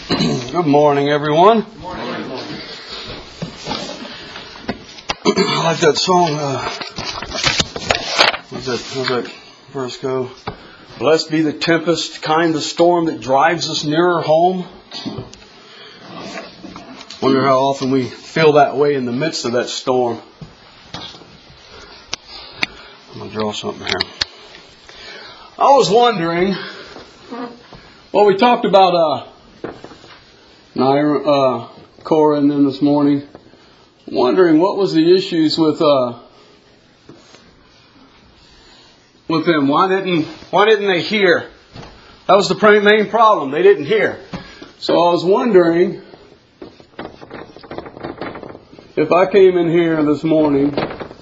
Good morning, everyone. Good morning. I like that song. How's that verse go? Blessed be the tempest, kind the storm that drives us nearer home. Wonder how often we feel that way in the midst of that storm. I'm going to draw something here. I was wondering, well, we talked about Cora and them this morning. Wondering what was the issues with them. Why didn't they hear? That was the main problem. They didn't hear. So I was wondering if I came in here this morning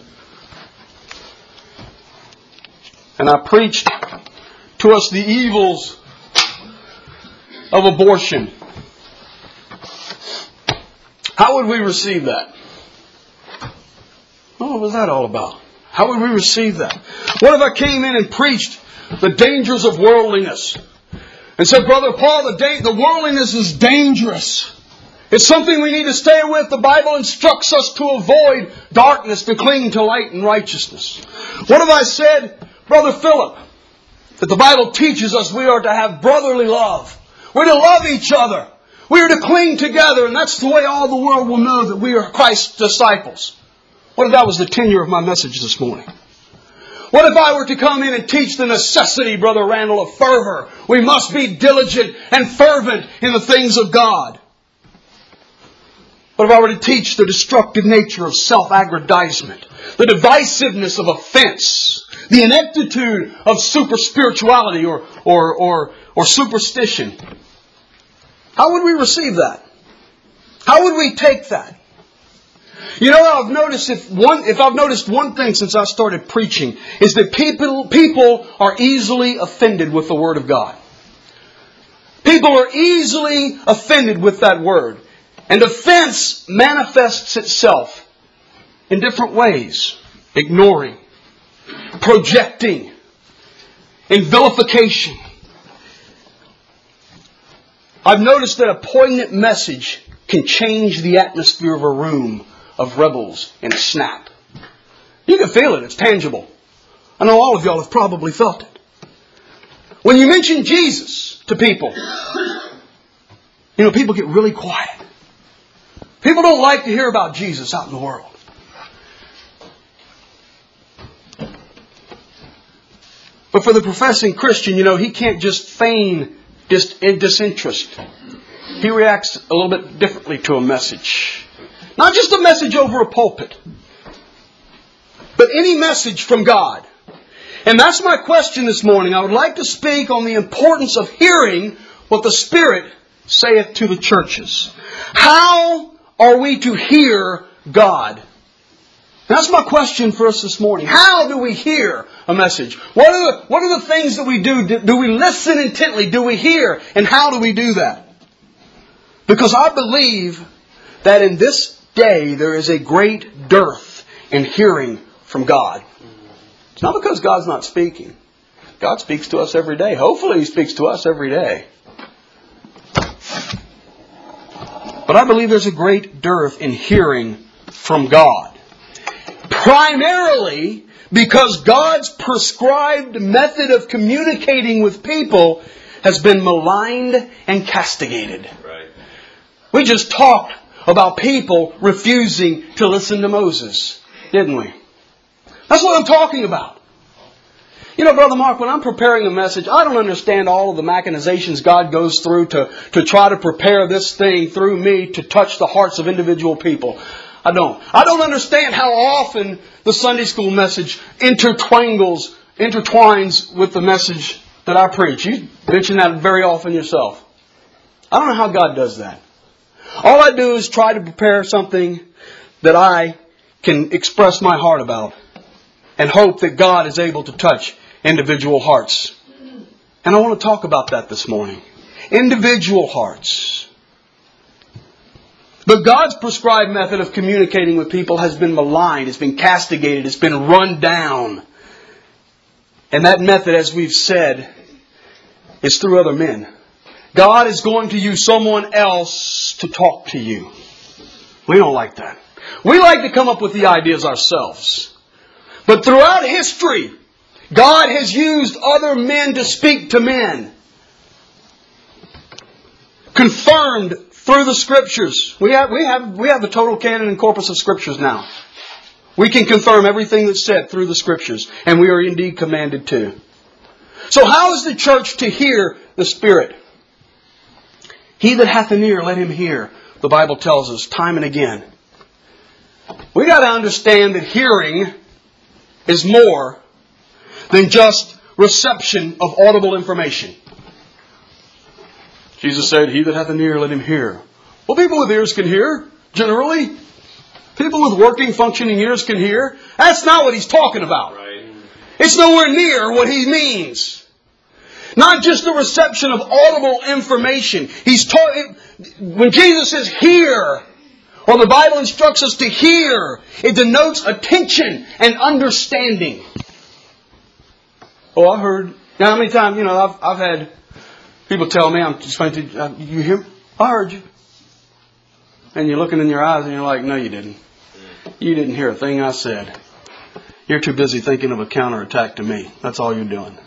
and I preached to us the evils of abortion, how would we receive that? What was that all about? How would we receive that? What if I came in and preached the dangers of worldliness and said, Brother Paul, the worldliness is dangerous. It's something we need to stay with. The Bible instructs us to avoid darkness, to cling to light and righteousness. What if I said, Brother Philip, that the Bible teaches us we are to have brotherly love. We're to love each other. We are to cling together, and that's the way all the world will know that we are Christ's disciples. What if that was the tenor of my message this morning? What if I were to come in and teach the necessity, Brother Randall, of fervor? We must be diligent and fervent in the things of God. What if I were to teach the destructive nature of self-aggrandizement, the divisiveness of offense, the ineptitude of super-spirituality or superstition? How would we receive that? How would we take that? You know, I've noticed if I've noticed one thing since I started preaching, is that people are easily offended with the Word of God. People are easily offended with that Word. And offense manifests itself in different ways. Ignoring, projecting, in vilification. I've noticed that a poignant message can change the atmosphere of a room of rebels in a snap. You can feel it. It's tangible. I know all of y'all have probably felt it. When you mention Jesus to people, people get really quiet. People don't like to hear about Jesus out in the world. But for the professing Christian, he can't just feign disinterest. He reacts a little bit differently to a message. Not just a message over a pulpit, but any message from God. And that's my question this morning. I would like to speak on the importance of hearing what the Spirit saith to the churches. How are we to hear God? That's my question for us this morning. How do we hear a message? What are the things that we do? Do we listen intently? Do we hear? And how do we do that? Because I believe that in this day there is a great dearth in hearing from God. It's not because God's not speaking. God speaks to us every day. Hopefully He speaks to us every day. But I believe there's a great dearth in hearing from God. Primarily because God's prescribed method of communicating with people has been maligned and castigated. Right. We just talked about people refusing to listen to Moses, didn't we? That's what I'm talking about. Brother Mark, when I'm preparing a message, I don't understand all of the machinations God goes through to try to prepare this thing through me to touch the hearts of individual people. I don't understand how often the Sunday school message intertwines with the message that I preach. You mention that very often yourself. I don't know how God does that. All I do is try to prepare something that I can express my heart about and hope that God is able to touch individual hearts. And I want to talk about that this morning. Individual hearts. But God's prescribed method of communicating with people has been maligned, it's been castigated, it's been run down. And that method, as we've said, is through other men. God is going to use someone else to talk to you. We don't like that. We like to come up with the ideas ourselves. But throughout history, God has used other men to speak to men. Confirmed through the Scriptures. We have the total canon and corpus of Scriptures now. We can confirm everything that's said through the Scriptures. And we are indeed commanded to. So how is the church to hear the Spirit? He that hath an ear, let him hear. The Bible tells us time and again. We got to understand that hearing is more than just reception of audible information. Jesus said, he that hath an ear, let him hear. Well, people with ears can hear, generally. People with working, functioning ears can hear. That's not what he's talking about. Right. It's nowhere near what he means. Not just the reception of audible information. When Jesus says hear, or the Bible instructs us to hear, it denotes attention and understanding. Oh, I heard. Now, how many times, I've had people tell me, I'm explaining to you, you hear me? I heard you. And you're looking in your eyes and you're like, no, you didn't. You didn't hear a thing I said. You're too busy thinking of a counterattack to me. That's all you're doing.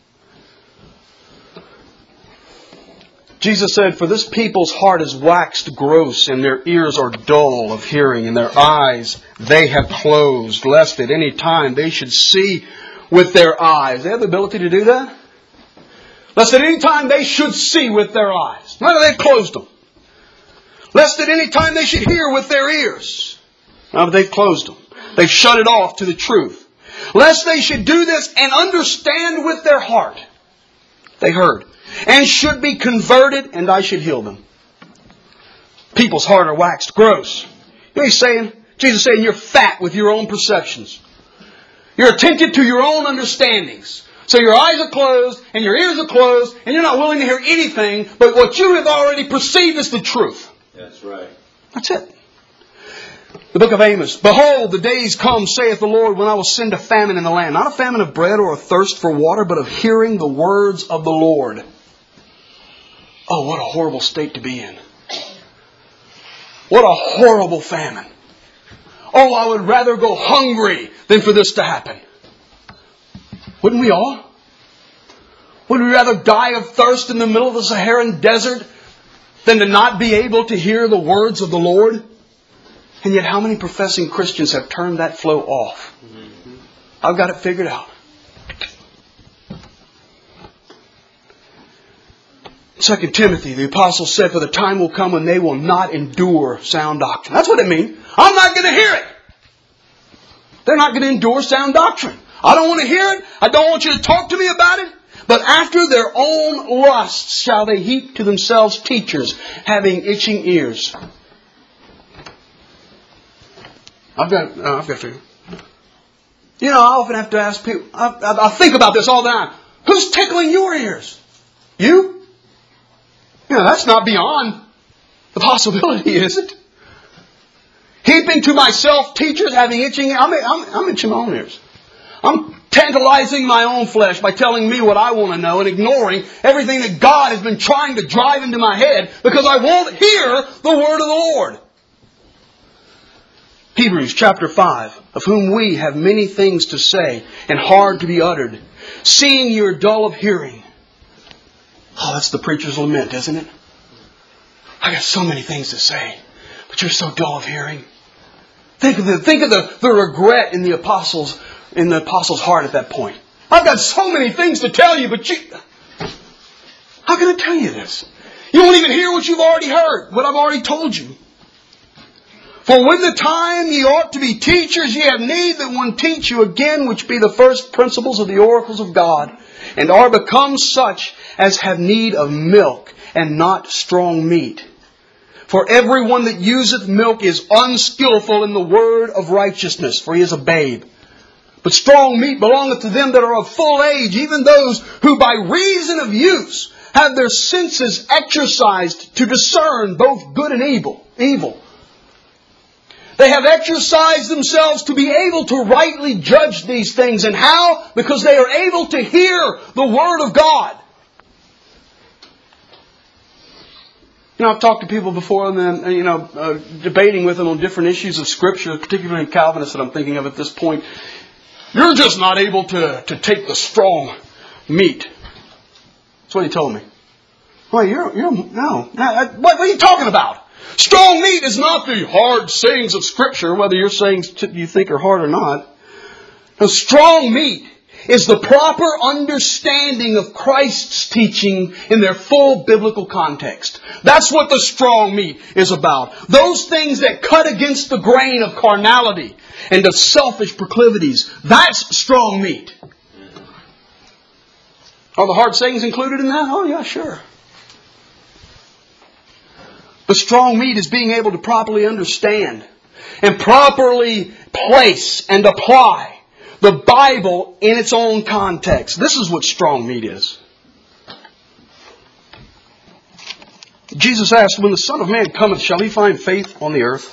Jesus said, for this people's heart is waxed gross, and their ears are dull of hearing, and their eyes they have closed, lest at any time they should see with their eyes. They have the ability to do that? Lest at any time they should see with their eyes. No, they've closed them. Lest at any time they should hear with their ears. No, but they've closed them. They've shut it off to the truth. Lest they should do this and understand with their heart. They heard. And should be converted, and I should heal them. People's heart are waxed gross. You know what he's saying? Jesus is saying you're fat with your own perceptions. You're attentive to your own understandings. So your eyes are closed, and your ears are closed, and you're not willing to hear anything but what you have already perceived as the truth. That's right. That's it. The book of Amos. Behold, the days come, saith the Lord, when I will send a famine in the land. Not a famine of bread or a thirst for water, but of hearing the words of the Lord. Oh, what a horrible state to be in. What a horrible famine. Oh, I would rather go hungry than for this to happen. Wouldn't we all? Would we rather die of thirst in the middle of the Saharan desert than to not be able to hear the words of the Lord? And yet how many professing Christians have turned that flow off? I've got it figured out. 2 Timothy, the apostle said, for the time will come when they will not endure sound doctrine. That's what it means. I'm not going to hear it. They're not going to endure sound doctrine. I don't want to hear it. I don't want you to talk to me about it. But after their own lusts shall they heap to themselves teachers, having itching ears. I've got to figure. I often have to ask people, I think about this all the time. Who's tickling your ears? You? That's not beyond the possibility, is it? Heaping to myself teachers having itching. I'm itching my own ears. I'm tantalizing my own flesh by telling me what I want to know and ignoring everything that God has been trying to drive into my head because I won't hear the word of the Lord. Hebrews chapter 5, of whom we have many things to say and hard to be uttered, seeing you are dull of hearing. Oh, that's the preacher's lament, isn't it? I got so many things to say, but you're so dull of hearing. Think of the regret in the apostle's heart at that point. I've got so many things to tell you, but how can I tell you this? You won't even hear what you've already heard, what I've already told you. For when the time ye ought to be teachers, ye have need that one teach you again, which be the first principles of the oracles of God, and are become such as have need of milk, and not strong meat. For everyone that useth milk is unskillful in the word of righteousness, for he is a babe. But strong meat belongeth to them that are of full age, even those who by reason of use have their senses exercised to discern both good and evil. They have exercised themselves to be able to rightly judge these things. And how? Because they are able to hear the Word of God. I've talked to people before and then, debating with them on different issues of Scripture, particularly Calvinists that I'm thinking of at this point. You're just not able to take the strong meat. That's what he told me. Well, no. What are you talking about? Strong meat is not the hard sayings of Scripture, whether your sayings you think are hard or not. The strong meat is the proper understanding of Christ's teaching in their full biblical context. That's what the strong meat is about. Those things that cut against the grain of carnality and of selfish proclivities. That's strong meat. Are the hard sayings included in that? Oh yeah, sure. The strong meat is being able to properly understand and properly place and apply the Bible in its own context. This is what strong meat is. Jesus asked, when the Son of Man cometh, shall He find faith on the earth?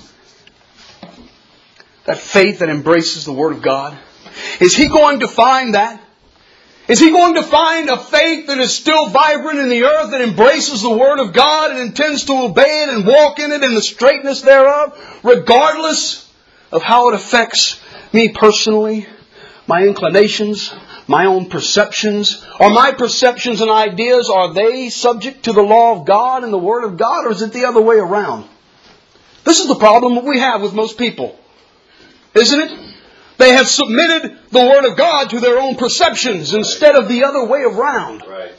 That faith that embraces the Word of God. Is He going to find that? Is He going to find a faith that is still vibrant in the earth, that embraces the Word of God and intends to obey it and walk in it in the straightness thereof, regardless of how it affects me personally, my inclinations, my own perceptions? Are my perceptions and ideas, are they subject to the law of God and the Word of God, or is it the other way around? This is the problem that we have with most people, isn't it? They have submitted the Word of God to their own perceptions instead of the other way around. Right.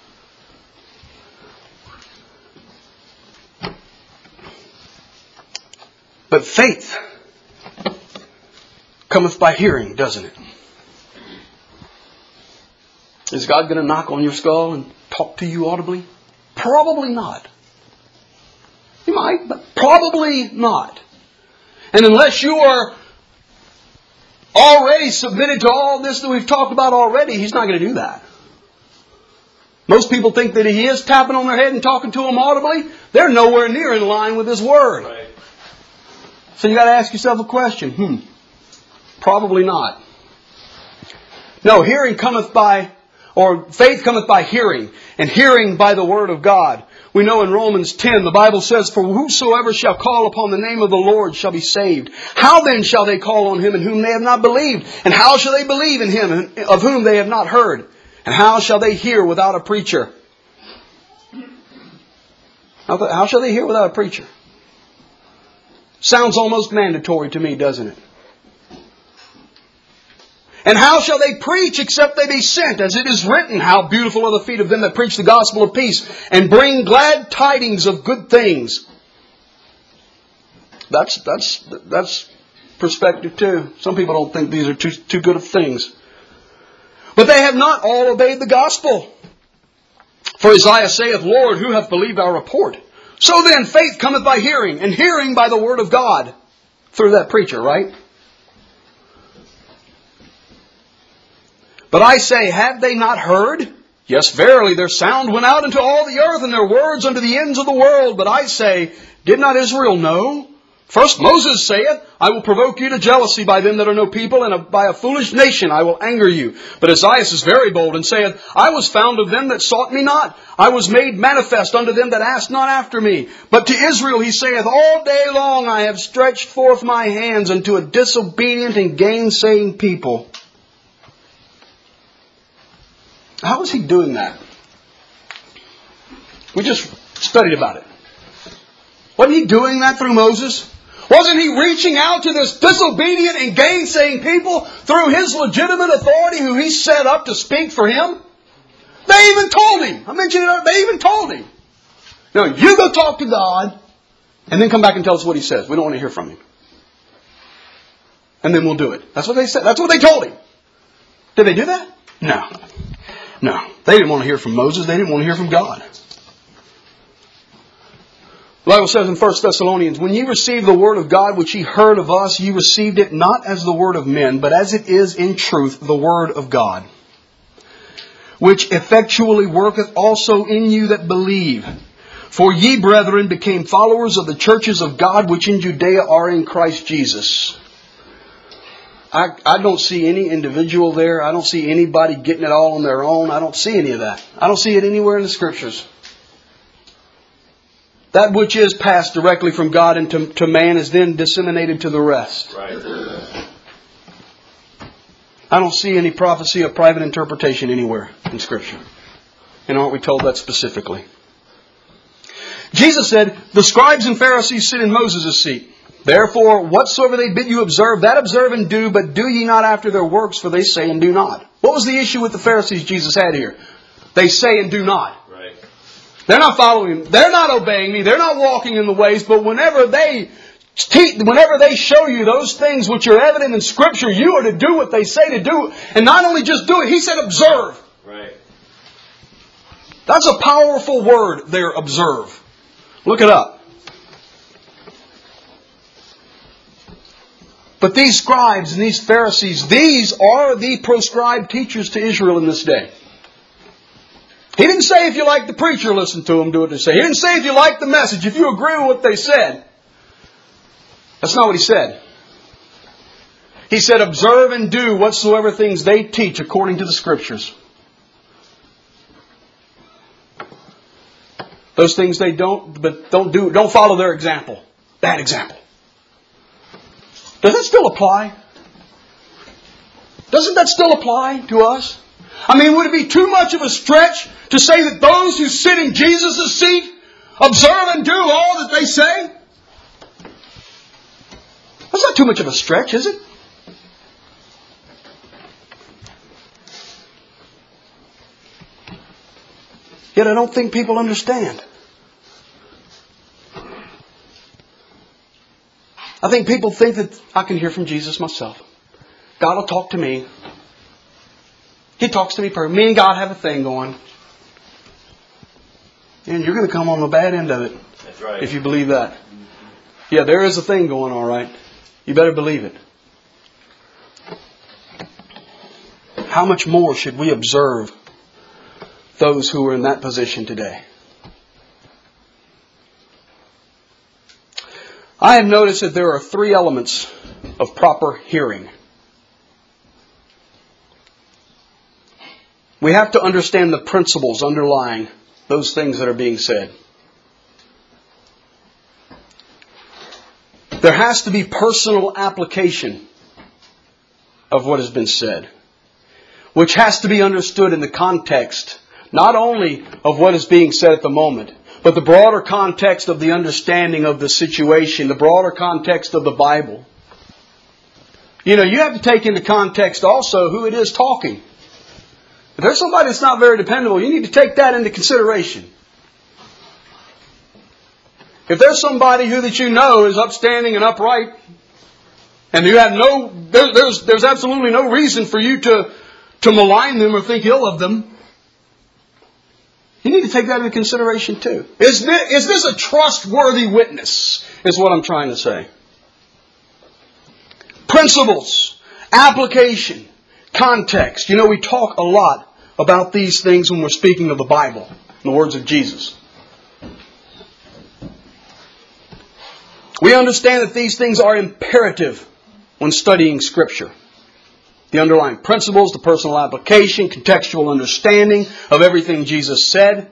But faith cometh by hearing, doesn't it? Is God going to knock on your skull and talk to you audibly? Probably not. He might, but probably not. And unless you are already submitted to all this that we've talked about already, He's not going to do that. Most people think that He is tapping on their head and talking to them audibly. They're nowhere near in line with His Word. Right. So you got to ask yourself a question. Probably not. No, faith cometh by hearing, and hearing by the Word of God. We know in Romans 10, the Bible says, for whosoever shall call upon the name of the Lord shall be saved. How then shall they call on Him in whom they have not believed? And how shall they believe in Him of whom they have not heard? And how shall they hear without a preacher? How shall they hear without a preacher? Sounds almost mandatory to me, doesn't it? And how shall they preach except they be sent? As it is written, how beautiful are the feet of them that preach the gospel of peace and bring glad tidings of good things. That's perspective too. Some people don't think these are too good of things. But they have not all obeyed the gospel. For Isaiah saith, Lord, who hath believed our report? So then faith cometh by hearing, and hearing by the word of God. Through that preacher, right? But I say, have they not heard? Yes, verily, their sound went out into all the earth, and their words unto the ends of the world. But I say, did not Israel know? First Moses saith, I will provoke you to jealousy by them that are no people, and by a foolish nation I will anger you. But Isaiah is very bold, and saith, I was found of them that sought me not. I was made manifest unto them that asked not after me. But to Israel he saith, all day long I have stretched forth my hands unto a disobedient and gainsaying people. How was He doing that? We just studied about it. Wasn't He doing that through Moses? Wasn't He reaching out to this disobedient and gainsaying people through His legitimate authority who He set up to speak for Him? They even told Him. I mentioned it. They even told Him. Now, you go talk to God and then come back and tell us what He says. We don't want to hear from Him. And then we'll do it. That's what they said. That's what they told Him. Did they do that? No. No. They didn't want to hear from Moses. They didn't want to hear from God. The Bible says in 1 Thessalonians, when ye received the word of God which ye heard of us, ye received it not as the word of men, but as it is in truth the word of God, which effectually worketh also in you that believe. For ye, brethren, became followers of the churches of God which in Judea are in Christ Jesus. I don't see any individual there. I don't see anybody getting it all on their own. I don't see any of that. I don't see it anywhere in the Scriptures. That which is passed directly from God into man is then disseminated to the rest. Right. I don't see any prophecy of private interpretation anywhere in Scripture. And aren't we told that specifically? Jesus said, the scribes and Pharisees sit in Moses' seat. Therefore, whatsoever they bid you observe, that observe and do, but do ye not after their works, for they say and do not. What was the issue with the Pharisees Jesus had here? They say and do not. Right. They're not following, they're not obeying me, they're not walking in the ways, but whenever they show you those things which are evident in Scripture, you are to do what they say to do. And not only just do it, He said observe. Right. That's a powerful word there, observe. Look it up. But these scribes and these Pharisees, these are the proscribed teachers to Israel in this day. He didn't say if you like the preacher, listen to him, do what they say. He didn't say if you like the message, if you agree with what they said. That's not what He said. He said, observe and do whatsoever things they teach according to the Scriptures. Those things they don't follow their example. Bad example. Does that still apply? Doesn't that still apply to us? I mean, would it be too much of a stretch to say that those who sit in Jesus' seat observe and do all that they say? That's not too much of a stretch, is it? Yet I don't think people understand. I think people think that I can hear from Jesus myself. God will talk to me. He talks to me personally. Me and God have a thing going. And you're going to come on the bad end of it. That's right. If you believe that. Yeah, there is a thing going, all right. You better believe it. How much more should we observe those who are in that position today? I have noticed that there are 3 elements of proper hearing. We have to understand the principles underlying those things that are being said. There has to be personal application of what has been said, which has to be understood in the context, not only of what is being said at the moment, but the broader context of the understanding of the situation, the broader context of the Bible. You know, you have to take into context also who it is talking. If there's somebody that's not very dependable, you need to take that into consideration. If there's somebody who that you know is upstanding and upright, and you have there's absolutely no reason for you to malign them or think ill of them, you need to take that into consideration too. Is this a trustworthy witness? Is what I'm trying to say. Principles, application, context. You know, we talk a lot about these things when we're speaking of the Bible, the words of Jesus. We understand that these things are imperative when studying Scripture. The underlying principles, the personal application, contextual understanding of everything Jesus said.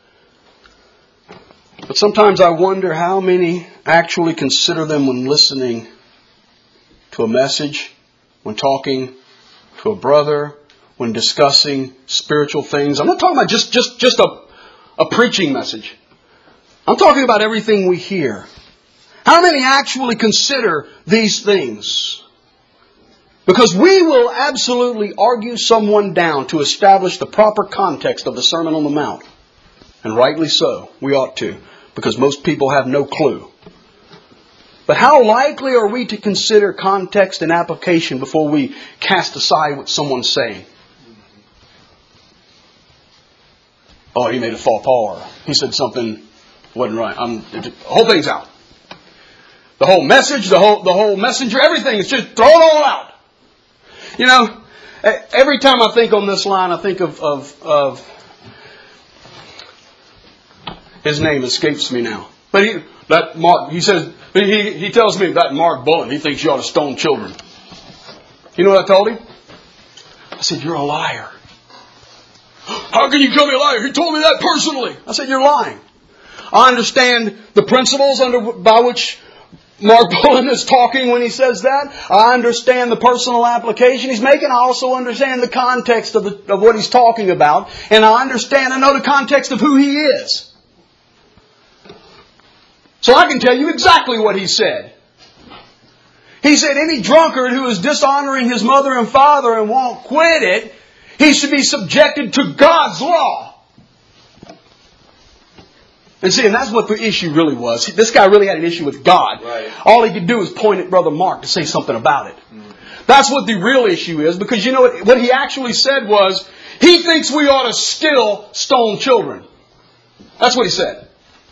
But sometimes I wonder how many actually consider them when listening to a message, when talking to a brother, when discussing spiritual things. I'm not talking about just a preaching message. I'm talking about everything we hear. How many actually consider these things? Because we will absolutely argue someone down to establish the proper context of the Sermon on the Mount. And rightly so. We ought to. Because most people have no clue. But how likely are we to consider context and application before we cast aside what someone's saying? Oh, he made a faux pas, or he said something wasn't right. The whole thing's out. The whole message, the whole messenger, everything is just thrown all out. You know, every time I think on this line, I think of his name escapes me now. But he tells me that Mark Bullen, he thinks you ought to stone children. You know what I told him? I said, you're a liar. How can you call me a liar? He told me that personally. I said, you're lying. I understand the principles by which Mark Bullen is talking when he says that. I understand the personal application he's making. I also understand the context of what he's talking about. And I know the context of who he is. So I can tell you exactly what he said. He said any drunkard who is dishonoring his mother and father and won't quit it, he should be subjected to God's law. And see, and that's what the issue really was. This guy really had an issue with God. Right. All he could do was point at Brother Mark to say something about it. That's what the real issue is. Because you know what he actually said was, he thinks we ought to still stone children. That's what he said.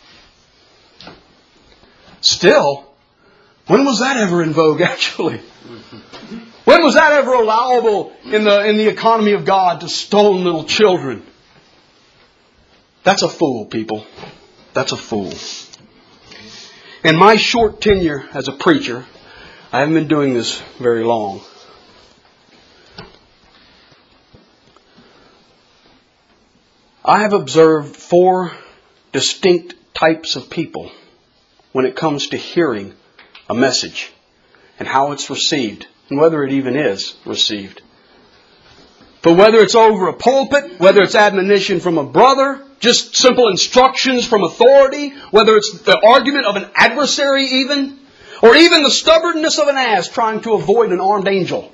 Still? When was that ever in vogue, actually? When was that ever allowable in the economy of God to stone little children? That's a fool, people. That's a fool. In my short tenure as a preacher, I haven't been doing this very long. I have observed 4 distinct types of people when it comes to hearing a message and how it's received and whether it even is received. But whether it's over a pulpit, whether it's admonition from a brother, just simple instructions from authority, whether it's the argument of an adversary even, or even the stubbornness of an ass trying to avoid an armed angel.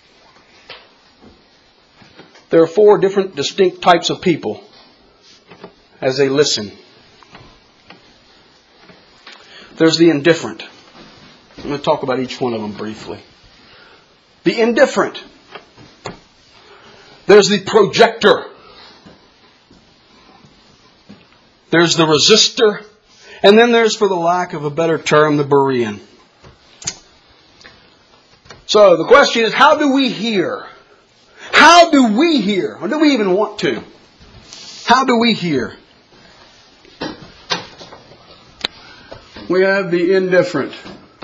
There are 4 different distinct types of people as they listen. There's the indifferent. I'm going to talk about each one of them briefly. The indifferent. There's the projector. There's the resistor. And then there's, for the lack of a better term, the Berean. So the question is, how do we hear? How do we hear? Or do we even want to? How do we hear? We have the indifferent.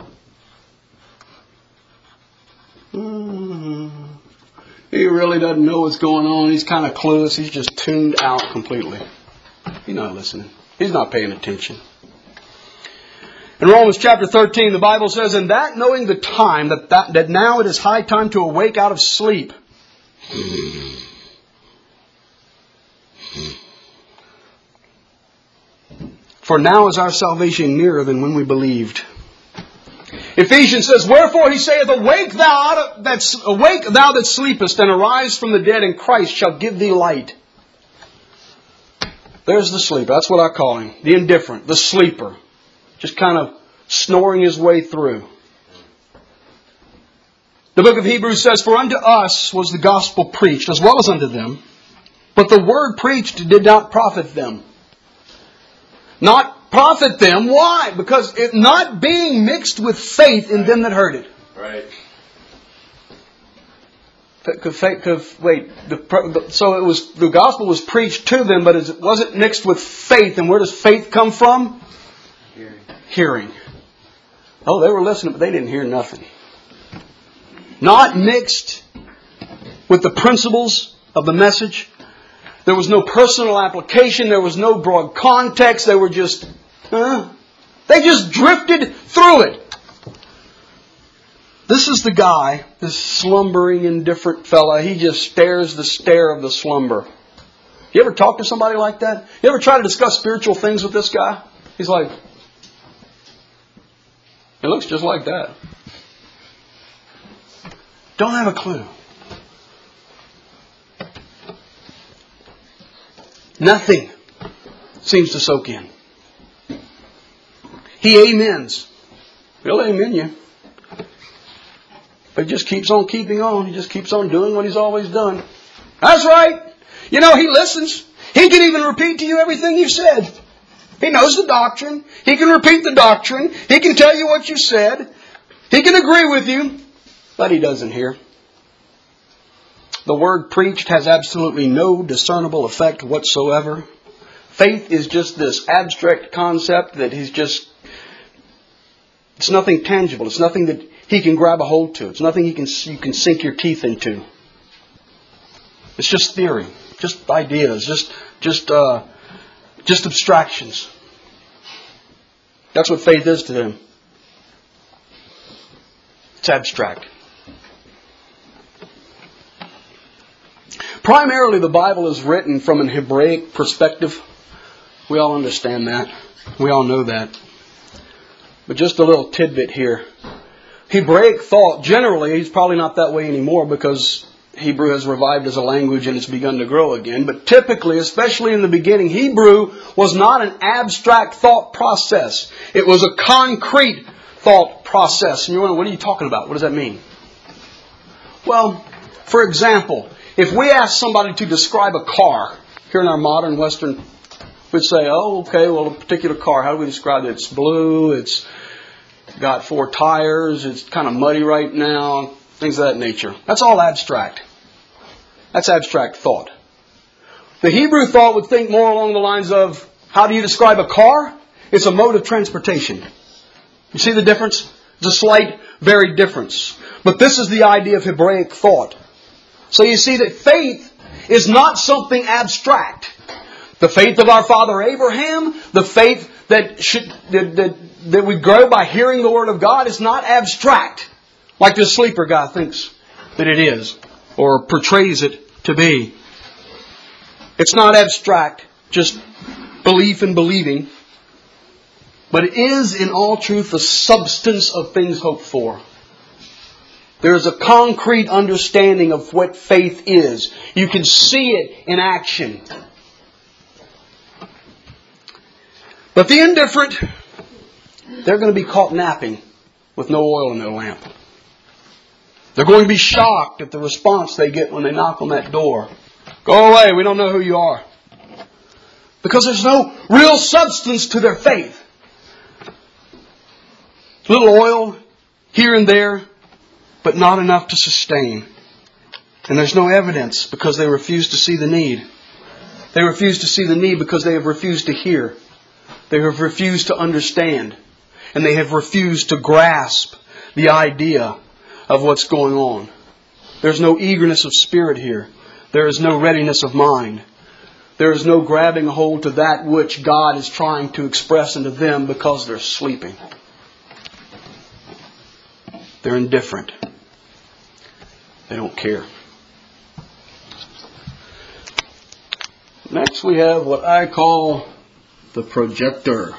He really doesn't know what's going on. He's kind of clueless. He's just tuned out completely. He's not listening. He's not paying attention. In Romans chapter 13, the Bible says, "And that knowing the time, that now it is high time to awake out of sleep." For now is our salvation nearer than when we believed. Ephesians says, "Wherefore he saith, Awake thou that sleepest, and arise from the dead, and Christ shall give thee light." There's the sleeper. That's what I call him. The indifferent. The sleeper. Just kind of snoring his way through. The book of Hebrews says, "For unto us was the gospel preached, as well as unto them. But the word preached did not profit them." Not profit them. Why? Because it not being mixed with faith in them that heard it. Right. So it was, the gospel was preached to them, but it wasn't mixed with faith. And where does faith come from? Hearing. Oh, they were listening, but they didn't hear nothing. Not mixed with the principles of the message. There was no personal application. There was no broad context. They were just, they just drifted through it. This is the guy, this slumbering, indifferent fella. He just stares the stare of the slumber. You ever talk to somebody like that? You ever try to discuss spiritual things with this guy? He's like, it looks just like that. Don't have a clue. Nothing seems to soak in. He amens. He'll amen you. But he just keeps on keeping on. He just keeps on doing what he's always done. That's right. You know, he listens. He can even repeat to you everything you said. He knows the doctrine. He can repeat the doctrine. He can tell you what you said. He can agree with you. But he doesn't hear. The word preached has absolutely no discernible effect whatsoever. Faith is just this abstract concept that it's nothing tangible. It's nothing that he can grab a hold to. It's nothing you can sink your teeth into. It's just theory, just ideas, just abstractions. That's what faith is to them. It's abstract. Primarily, the Bible is written from an Hebraic perspective. We all understand that. We all know that. But just a little tidbit here. Hebraic thought, generally, it's probably not that way anymore because Hebrew has revived as a language and it's begun to grow again. But typically, especially in the beginning, Hebrew was not an abstract thought process. It was a concrete thought process. And you're wondering, what are you talking about? What does that mean? Well, for example, if we ask somebody to describe a car, here in our modern Western, we'd say, oh, okay, well, a particular car, how do we describe it? It's blue, it's got 4 tires, it's kind of muddy right now, things of that nature. That's all abstract. That's abstract thought. The Hebrew thought would think more along the lines of, how do you describe a car? It's a mode of transportation. You see the difference? It's a slight, varied difference. But this is the idea of Hebraic thought. So you see that faith is not something abstract. The faith of our father Abraham, the faith that we grow by hearing the Word of God is not abstract, like this sleeper guy thinks that it is, or portrays it to be. It's not abstract, just belief and believing, but it is in all truth the substance of things hoped for. There is a concrete understanding of what faith is. You can see it in action. But the indifferent, they're going to be caught napping with no oil in their lamp. They're going to be shocked at the response they get when they knock on that door. Go away, we don't know who you are. Because there's no real substance to their faith. Little oil here and there, but not enough to sustain. And there's no evidence because they refuse to see the need. They refuse to see the need because they have refused to hear. They have refused to understand. And they have refused to grasp the idea of what's going on. There's no eagerness of spirit here. There is no readiness of mind. There is no grabbing hold to that which God is trying to express into them because they're sleeping. They're indifferent. They don't care. Next we have what I call the projector.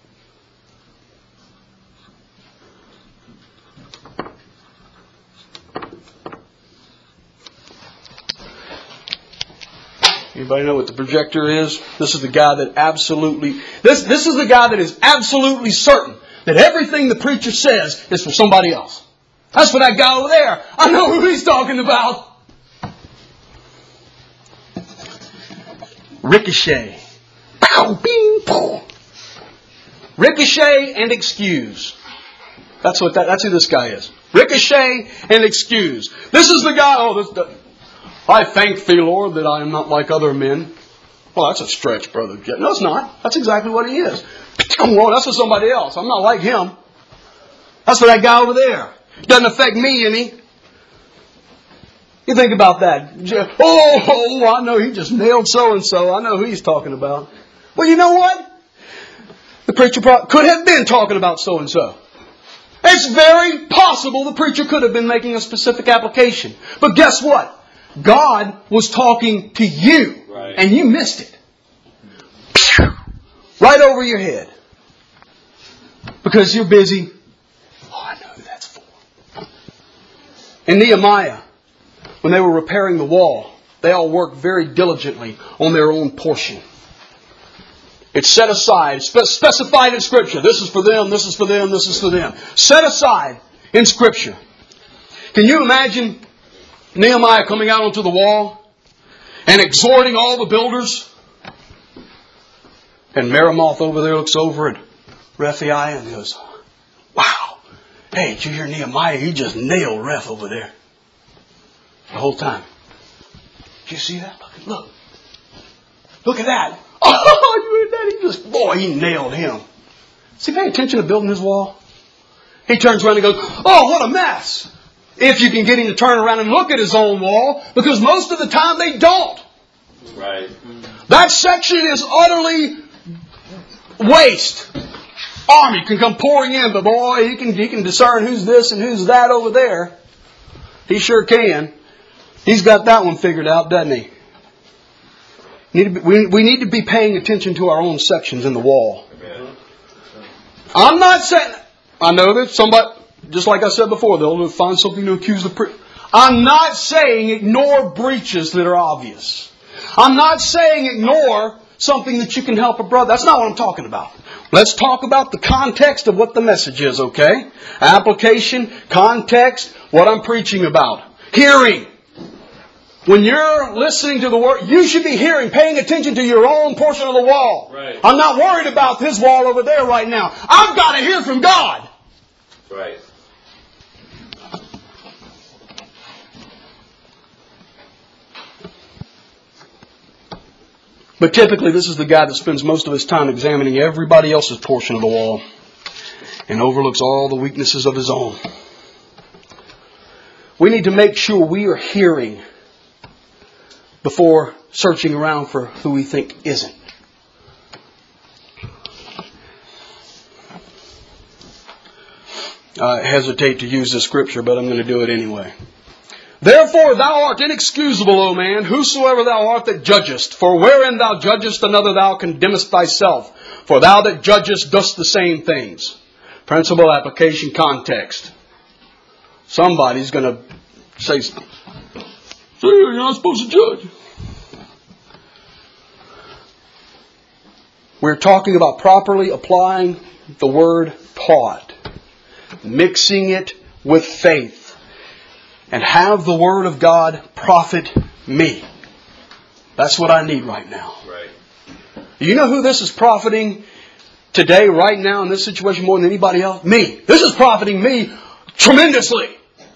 Anybody know what the projector is? This is the guy that this is the guy that is absolutely certain that everything the preacher says is for somebody else. That's for that guy over there. I know who he's talking about. Ricochet. Pow, bing, pow. Ricochet and excuse. That's who this guy is. Ricochet and excuse. This is the guy. I thank thee, Lord, that I am not like other men. Well, that's a stretch, Brother Jet. No, it's not. That's exactly what he is. Well, that's for somebody else. I'm not like him. That's for that guy over there. Doesn't affect me any. You think about that. Oh, I know he just nailed so-and-so. I know who he's talking about. Well, you know what? The preacher could have been talking about so-and-so. It's very possible the preacher could have been making a specific application. But guess what? God was talking to you. Right. And you missed it. Right over your head. Because you're busy. Oh, I know who that's for. In Nehemiah, when they were repairing the wall, they all worked very diligently on their own portion. It's set aside, specified in Scripture. This is for them, this is for them, this is for them. Set aside in Scripture. Can you imagine Nehemiah coming out onto the wall and exhorting all the builders? And Meremoth over there looks over at Rephaiah and goes, wow, hey, did you hear Nehemiah? He just nailed Reph over there. The whole time. Did you see that? Look. Look at that. Oh, you heard that? He nailed him. Is he paying attention to building his wall? He turns around and goes, oh, what a mess. If you can get him to turn around and look at his own wall, because most of the time they don't. Right. That section is utterly waste. army can come pouring in, but boy, he can discern who's this and who's that over there. He sure can. He's got that one figured out, doesn't he? We need to be paying attention to our own sections in the wall. I'm not saying, I know that somebody, just like I said before, they'll find something to accuse the priest. I'm not saying ignore breaches that are obvious. I'm not saying ignore something that you can help a brother. That's not what I'm talking about. Let's talk about the context of what the message is, okay? Application, context, what I'm preaching about. Hearing. When you're listening to the Word, you should be hearing, paying attention to your own portion of the wall. Right. I'm not worried about this wall over there right now. I've got to hear from God. Right. But typically this is the guy that spends most of his time examining everybody else's portion of the wall and overlooks all the weaknesses of his own. We need to make sure we are hearing before searching around for who we think isn't. I hesitate to use this scripture, but I'm going to do it anyway. Therefore thou art inexcusable, O man, whosoever thou art that judgest. For wherein thou judgest another, thou condemnest thyself. For thou that judgest dost the same things. Principle, application, context. Somebody's going to say, "See, you're not supposed to judge." We're talking about properly applying the word taught. Mixing it with faith. And have the Word of God profit me. That's what I need right now. Right. You know who this is profiting today, right now, in this situation more than anybody else? Me. This is profiting me tremendously.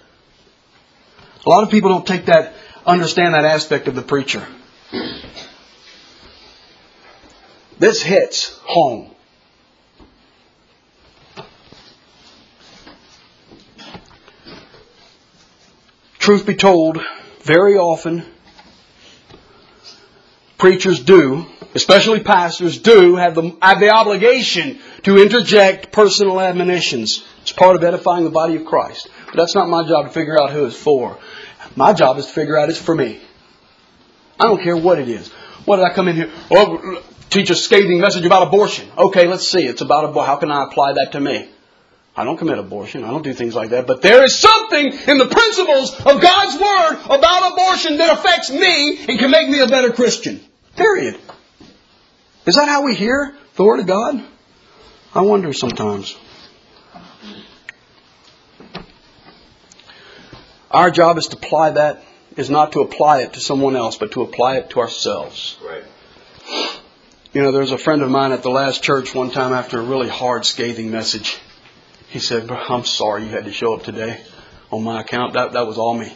A lot of people don't understand that aspect of the preacher. This hits home. Truth be told, very often, preachers do, especially pastors do, have the obligation to interject personal admonitions. It's part of edifying the body of Christ. But that's not my job to figure out who it's for. My job is to figure out it's for me. I don't care what it is. What did I come in here? Oh, teach a scathing message about abortion. Okay, let's see. It's about abortion. How can I apply that to me? I don't commit abortion. I don't do things like that. But there is something in the principles of God's Word about abortion that affects me and can make me a better Christian. Period. Is that how we hear the Word of God? I wonder sometimes. Our job is not to apply it to someone else, but to apply it to ourselves. Right. You know, there was a friend of mine at the last church one time after a really hard, scathing message. He said, "I'm sorry you had to show up today on my account. That was all me."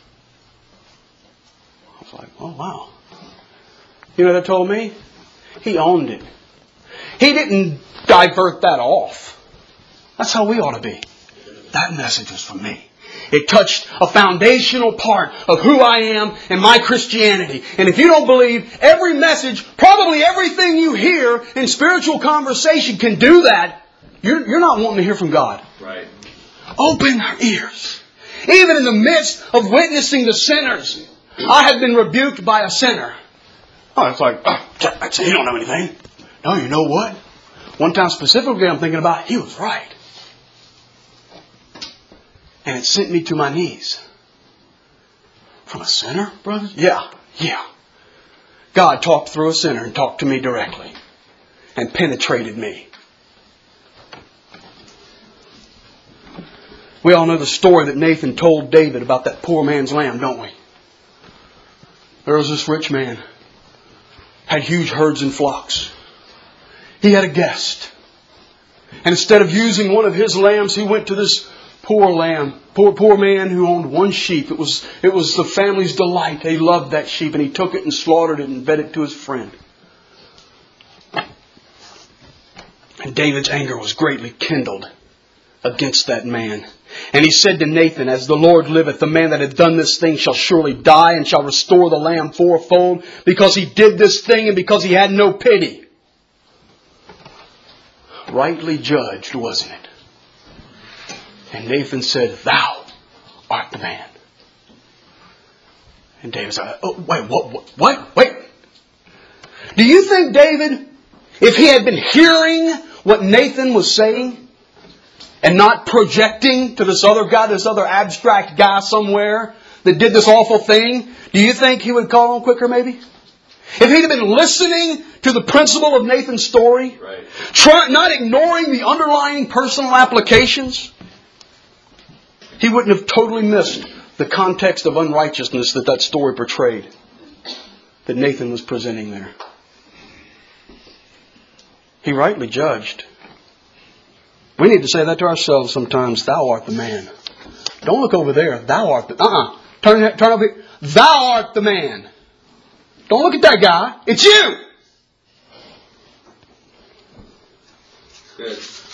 I was like, "Oh, wow." You know what that told me? He owned it. He didn't divert that off. That's how we ought to be. That message was for me. It touched a foundational part of who I am and my Christianity. And if you don't believe every message, probably everything you hear in spiritual conversation can do that, you're not wanting to hear from God. Right. Open our ears. Even in the midst of witnessing to sinners. I have been rebuked by a sinner. Oh, it's like, you don't know anything. No, you know what? One time specifically I'm thinking about, he was right. And it sent me to my knees. From a sinner, brothers? Yeah. God talked through a sinner and talked to me directly. And penetrated me. We all know the story that Nathan told David about that poor man's lamb, don't we? There was this rich man. Had huge herds and flocks. He had a guest. And instead of using one of his lambs, he went to this poor man who owned one sheep. It was the family's delight. They loved that sheep, and he took it and slaughtered it and fed it to his friend. And David's anger was greatly kindled against that man. And he said to Nathan, "As the Lord liveth, the man that hath done this thing shall surely die, and shall restore the lamb fourfold, because he did this thing and because he had no pity." rightly judged, wasn't it? And Nathan said, Thou art the man. And David said, oh, what? Wait. Do you think David, if he had been hearing what Nathan was saying and not projecting to this other guy, this other abstract guy somewhere that did this awful thing, do you think he would call him quicker maybe? If he'd have been listening to the principle of Nathan's story, not ignoring the underlying personal applications, he wouldn't have totally missed the context of unrighteousness that story portrayed, that Nathan was presenting there. He rightly judged. We need to say that to ourselves sometimes. Thou art the man. Don't look over there. Thou art the... Turn over here. Thou art the man. Don't look at that guy. It's you. Good.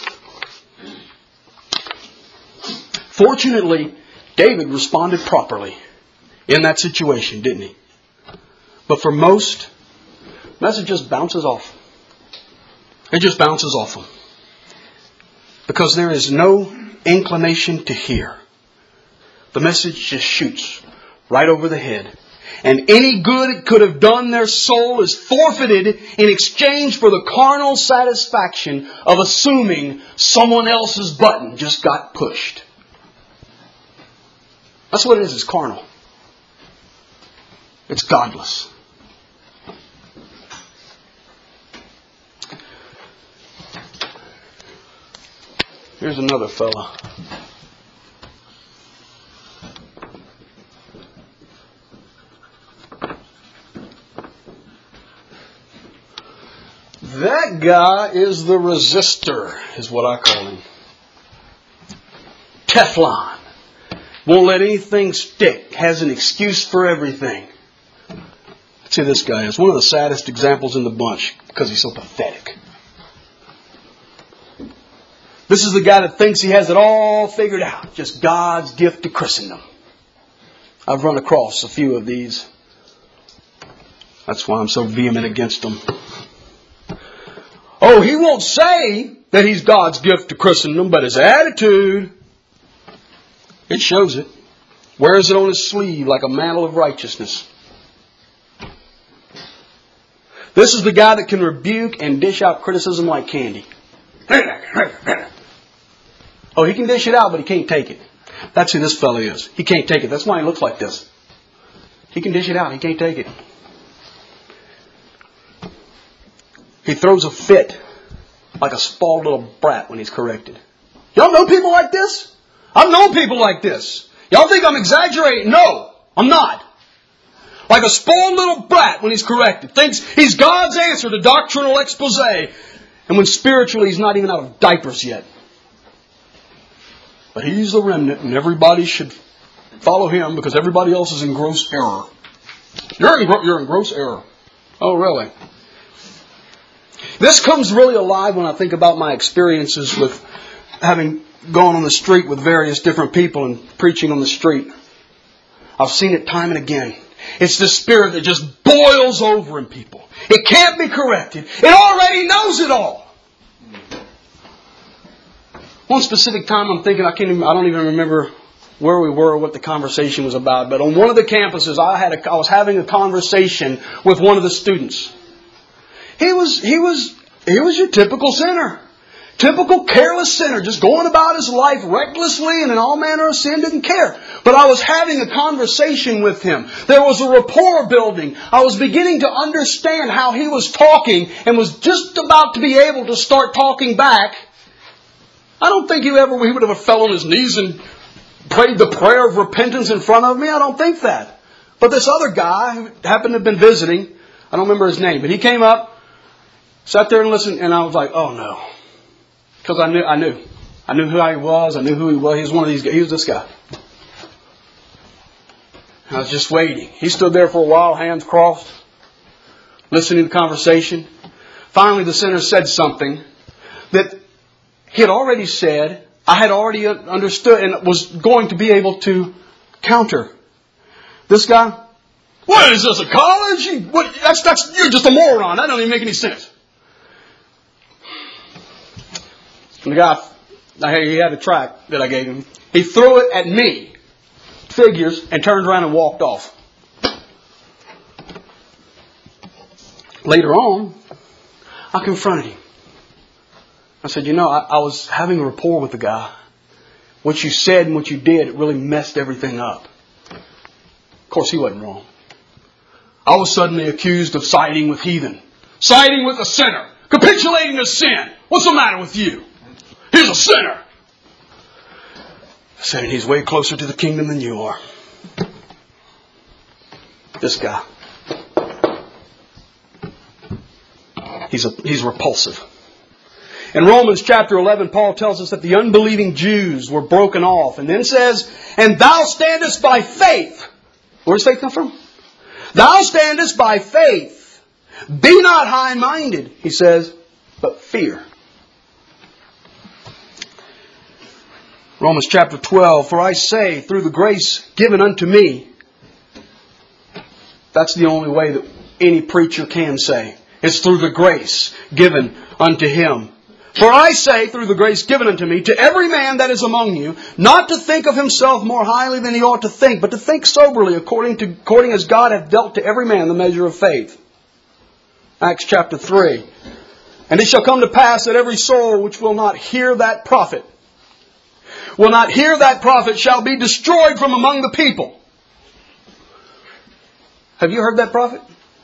Fortunately, David responded properly in that situation, didn't he? But for most, the message just bounces off. It just bounces off them. Because there is no inclination to hear. The message just shoots right over the head. And any good it could have done their soul is forfeited in exchange for the carnal satisfaction of assuming someone else's button just got pushed. That's what it is. It's carnal. It's godless. Here's another fella. That guy is the resistor, is what I call him. Teflon. Won't let anything stick. Has an excuse for everything. Let's see who this guy is. One of the saddest examples in the bunch because he's so pathetic. This is the guy that thinks he has it all figured out. Just God's gift to Christendom. I've run across a few of these. That's why I'm so vehement against them. Oh, he won't say that he's God's gift to Christendom, but his attitude, it shows it. Wears it on his sleeve like a mantle of righteousness. This is the guy that can rebuke and dish out criticism like candy. Oh, he can dish it out, but he can't take it. That's who this fellow is. He can't take it. That's why he looks like this. He can dish it out. He can't take it. He throws a fit like a spoiled little brat when he's corrected. Y'all know people like this? I've known people like this. Y'all think I'm exaggerating? No, I'm not. Like a spoiled little brat when he's corrected. Thinks he's God's answer to doctrinal expose. And when spiritually he's not even out of diapers yet. But he's the remnant and everybody should follow him because everybody else is in gross error. You're in gross error. Oh, really? This comes really alive when I think about my experiences with having gone on the street with various different people and preaching on the street. I've seen it time and again. It's the spirit that just boils over in people. It can't be corrected. It already knows it all. One specific time I'm thinking, I don't even remember where we were or what the conversation was about. But on one of the campuses, I was having a conversation with one of the students. He was your typical sinner. Typical careless sinner, just going about his life recklessly and in all manner of sin, didn't care. But I was having a conversation with him. There was a rapport building. I was beginning to understand how he was talking and was just about to be able to start talking back. I don't think he would have fell on his knees and prayed the prayer of repentance in front of me. I don't think that. But this other guy who happened to have been visiting, I don't remember his name, but he came up, sat there and listened, and I was like, oh no. Because I knew who he was. I knew who he was. He was one of these guys. He was this guy. I was just waiting. He stood there for a while, hands crossed, listening to the conversation. Finally, the sinner said something that he had already said, I had already understood, and was going to be able to counter. This guy, what is this, a college? You're just a moron. That doesn't even make any sense. And the guy, he had a tract that I gave him. He threw it at me, figures, and turned around and walked off. Later on, I confronted him. I said, I was having a rapport with the guy. What you said and what you did, it really messed everything up. Of course, he wasn't wrong. I was suddenly accused of siding with heathen. Siding with a sinner. Capitulating to sin. What's the matter with you? He's a sinner. I said, and he's way closer to the kingdom than you are. This guy. He's repulsive. In Romans chapter 11, Paul tells us that the unbelieving Jews were broken off. And then says, and thou standest by faith. Where does faith come from? Thou standest by faith. Be not high-minded, he says, but fear. Romans chapter 12, for I say, through the grace given unto me. That's the only way that any preacher can say. It's through the grace given unto him. For I say, through the grace given unto me, to every man that is among you, not to think of himself more highly than he ought to think, but to think soberly, according as God hath dealt to every man the measure of faith. Acts chapter 3. And it shall come to pass that every soul which will not hear that prophet, shall be destroyed from among the people. Have you heard that prophet?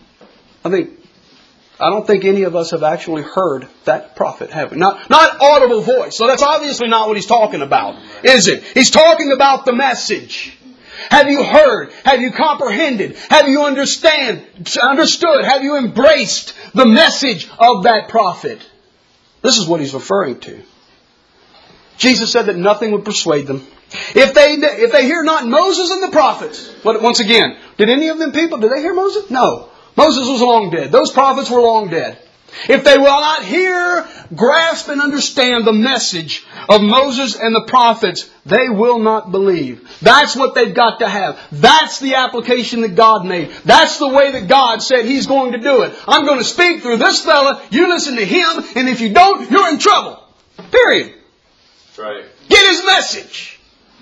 I don't think any of us have actually heard that prophet, have we? Not audible voice. So that's obviously not what he's talking about, is it? He's talking about the message. Have you heard? Have you comprehended? Have you understood? Have you embraced the message of that prophet? This is what he's referring to. Jesus said that nothing would persuade them. If they hear not Moses and the prophets. But once again, did any of them people, did they hear Moses? No. Moses was long dead. Those prophets were long dead. If they will not hear, grasp, and understand the message of Moses and the prophets, they will not believe. That's what they've got to have. That's the application that God made. That's the way that God said He's going to do it. I'm going to speak through this fella. You listen to him, and if you don't, you're in trouble. Period. That's right. Get His message.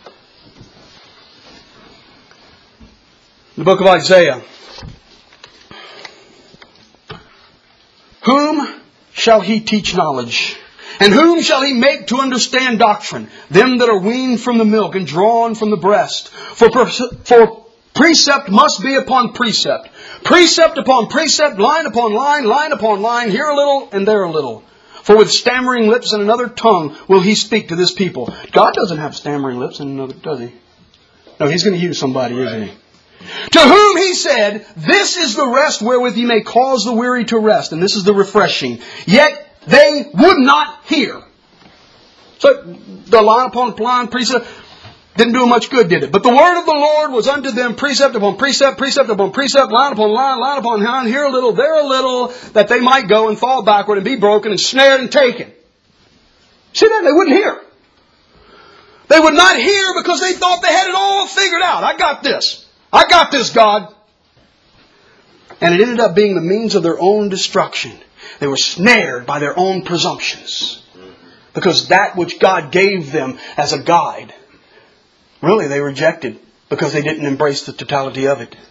The book of Isaiah. Whom shall He teach knowledge? And whom shall He make to understand doctrine? Them that are weaned from the milk and drawn from the breast. For precept must be upon precept. Precept upon precept, line upon line, line upon line, here a little and there a little. For with stammering lips and another tongue will He speak to this people. God doesn't have stammering lips and another, does He? No, He's going to use somebody, isn't He? To whom He said, this is the rest wherewith ye may cause the weary to rest. And this is the refreshing. Yet they would not hear. So the line upon line, precept, didn't do much good, did it? But the word of the Lord was unto them precept upon precept, precept upon precept, line upon line, line upon line, here a little, there a little, that they might go and fall backward and be broken and snared and taken. See that? They wouldn't hear. They would not hear because they thought they had it all figured out. I got this. I got this, God. And it ended up being the means of their own destruction. They were snared by their own presumptions. Because that which God gave them as a guide, really they rejected because they didn't embrace the totality of it.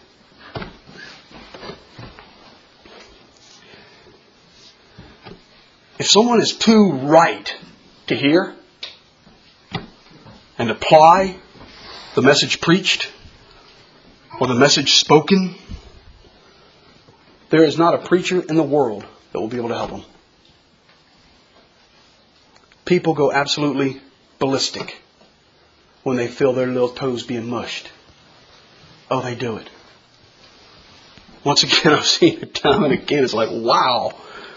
If someone is too right to hear and apply the message preached, or the message spoken, there is not a preacher in the world that will be able to help them. People go absolutely ballistic when they feel their little toes being mushed. Oh, they do it. Once again, I've seen it time and again. It's like, wow.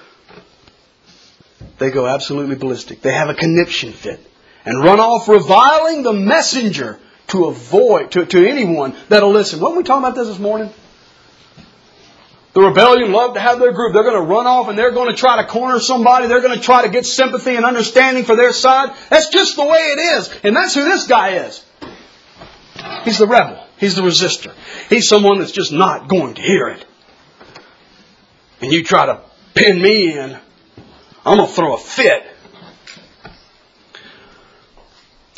They go absolutely ballistic. They have a conniption fit and run off reviling the messenger to avoid, to anyone that'll listen. Weren't we talking about this morning? The rebellion love to have their group. They're going to run off and they're going to try to corner somebody. They're going to try to get sympathy and understanding for their side. That's just the way it is. And that's who this guy is. He's the rebel. He's the resistor. He's someone that's just not going to hear it. And you try to pin me in, I'm going to throw a fit.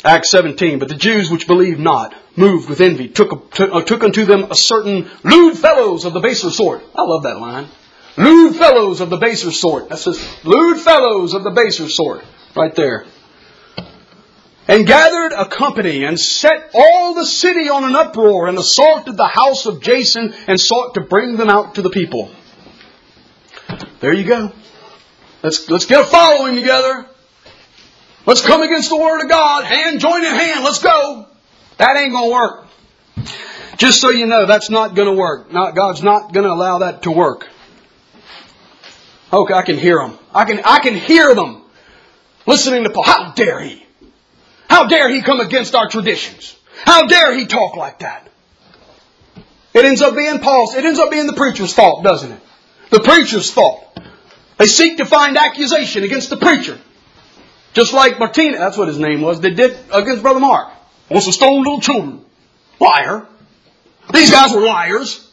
Acts 17, but the Jews which believed not, moved with envy, took unto them a certain lewd fellows of the baser sort. I love that line. Lewd fellows of the baser sort. That says, lewd fellows of the baser sort. Right there. And gathered a company, and set all the city on an uproar, and assaulted the house of Jason, and sought to bring them out to the people. There you go. Let's get a following together. Let's come against the Word of God. Join in hand. Let's go. That ain't going to work. Just so you know, that's not going to work. God's not going to allow that to work. Okay, I can hear them. I can hear them listening to Paul. How dare he? How dare he come against our traditions? How dare he talk like that? It ends up being Paul's. It ends up being the preacher's fault, doesn't it? The preacher's fault. They seek to find accusation against the preacher. Just like Martinez, that's what his name was, they did against Brother Mark. Wants to stone little children. Liar. These guys were liars.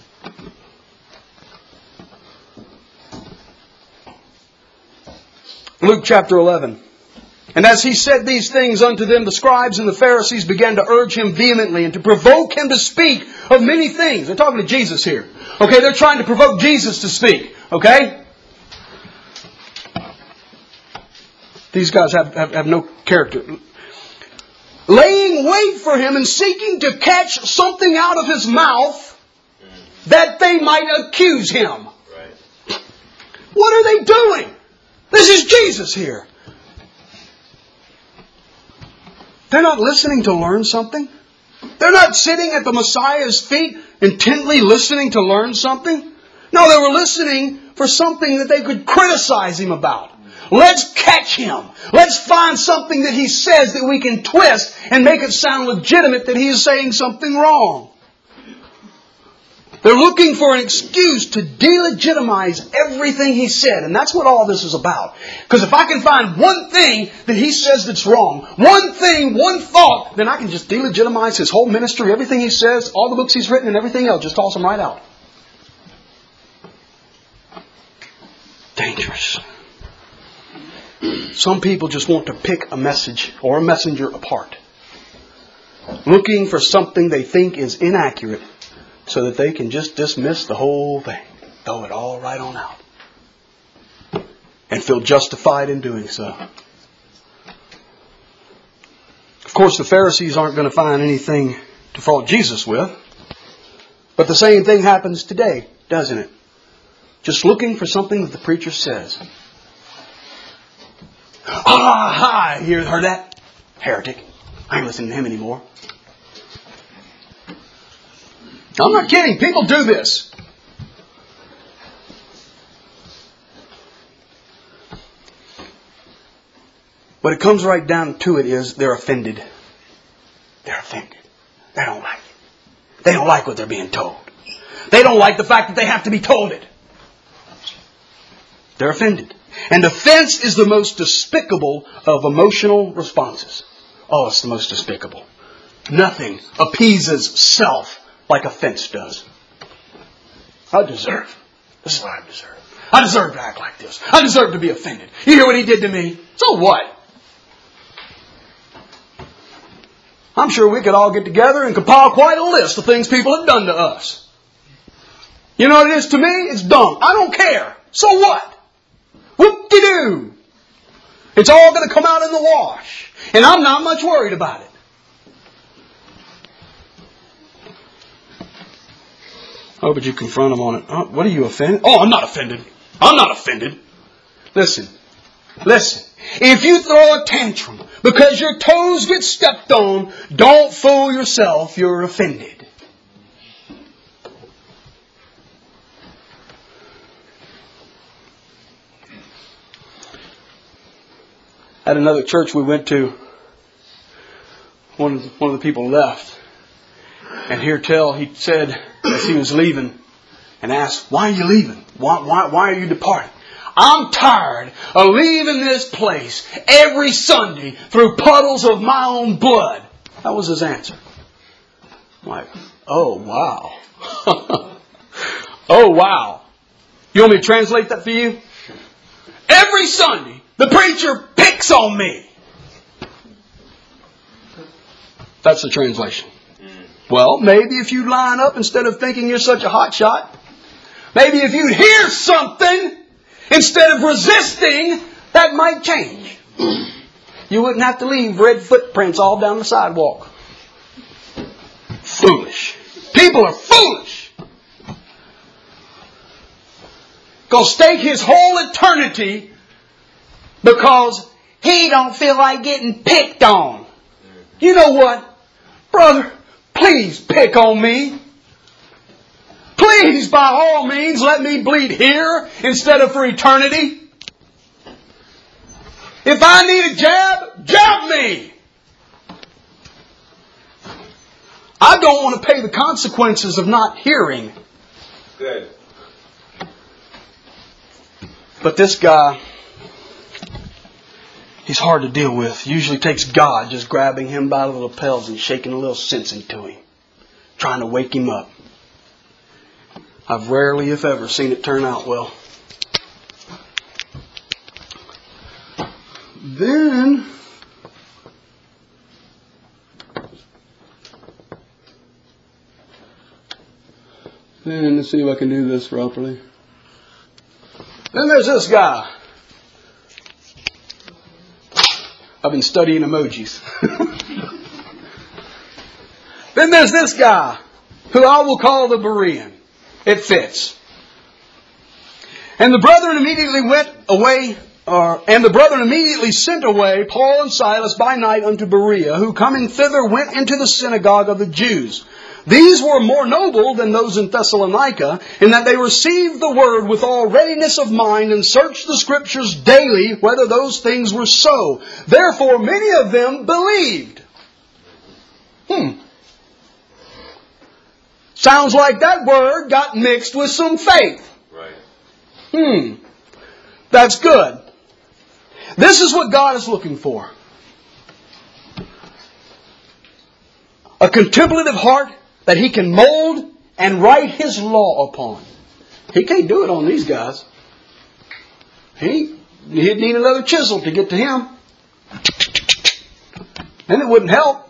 Luke chapter 11. And as he said these things unto them, the scribes and the Pharisees began to urge him vehemently and to provoke him to speak of many things. They're talking to Jesus here. Okay, they're trying to provoke Jesus to speak. Okay? These guys have no character. Laying wait for him and seeking to catch something out of his mouth that they might accuse him. Right. What are they doing? This is Jesus here. They're not listening to learn something. They're not sitting at the Messiah's feet intently listening to learn something. No, they were listening for something that they could criticize him about. Let's catch him. Let's find something that he says that we can twist and make it sound legitimate that he is saying something wrong. They're looking for an excuse to delegitimize everything he said. And that's what all this is about. Because if I can find one thing that he says that's wrong, one thing, one thought, then I can just delegitimize his whole ministry, everything he says, all the books he's written and everything else. Just toss them right out. Dangerous. Some people just want to pick a message or a messenger apart. Looking for something they think is inaccurate so that they can just dismiss the whole thing. Throw it all right on out. And feel justified in doing so. Of course, the Pharisees aren't going to find anything to fault Jesus with. But the same thing happens today, doesn't it? Just looking for something that the preacher says. Ah, you heard that? Heretic. I ain't listening to him anymore. I'm not kidding. People do this. But it comes right down to it is they're offended. They're offended. They don't like it. They don't like what they're being told. They don't like the fact that they have to be told it. They're offended. And offense is the most despicable of emotional responses. Oh, it's the most despicable. Nothing appeases self like offense does. I deserve. This is what I deserve. I deserve to act like this. I deserve to be offended. You hear what he did to me? So what? I'm sure we could all get together and compile quite a list of things people have done to us. You know what it is to me? It's dumb. I don't care. So what? Whoop-de-doo. It's all going to come out in the wash. And I'm not much worried about it. Oh, but you confront them on it. Oh, what are you offended? Oh, I'm not offended. I'm not offended. Listen. If you throw a tantrum because your toes get stepped on, don't fool yourself. You're offended. At another church we went to, one of the people left. And he said, as he was leaving, and asked, why are you leaving? Why are you departing? I'm tired of leaving this place every Sunday through puddles of my own blood. That was his answer. I'm like, oh, wow. Oh, wow. You want me to translate that for you? Every Sunday, the preacher picks on me. That's the translation. Well, maybe if you line up instead of thinking you're such a hot shot, maybe if you'd hear something instead of resisting, that might change. You wouldn't have to leave red footprints all down the sidewalk. Foolish. People are foolish. Gonna stake his whole eternity because he don't feel like getting picked on. You know what? Brother, please pick on me. Please, by all means, let me bleed here instead of for eternity. If I need a jab, jab me. I don't want to pay the consequences of not hearing. Good. But this guy, he's hard to deal with. Usually takes God just grabbing him by the lapels and shaking a little sense into him. Trying to wake him up. I've rarely, if ever, seen it turn out well. Then let's see if I can do this properly. Then there's this guy. I've been studying emojis. Then there's this guy, who I will call the Berean. It fits. And the brethren immediately sent away Paul and Silas by night unto Berea, who coming thither went into the synagogue of the Jews. These were more noble than those in Thessalonica, in that they received the word with all readiness of mind and searched the Scriptures daily whether those things were so. Therefore many of them believed. Sounds like that word got mixed with some faith. Right. That's good. This is what God is looking for. A contemplative heart that He can mold and write His law upon. He can't do it on these guys. He'd need another chisel to get to him. And it wouldn't help.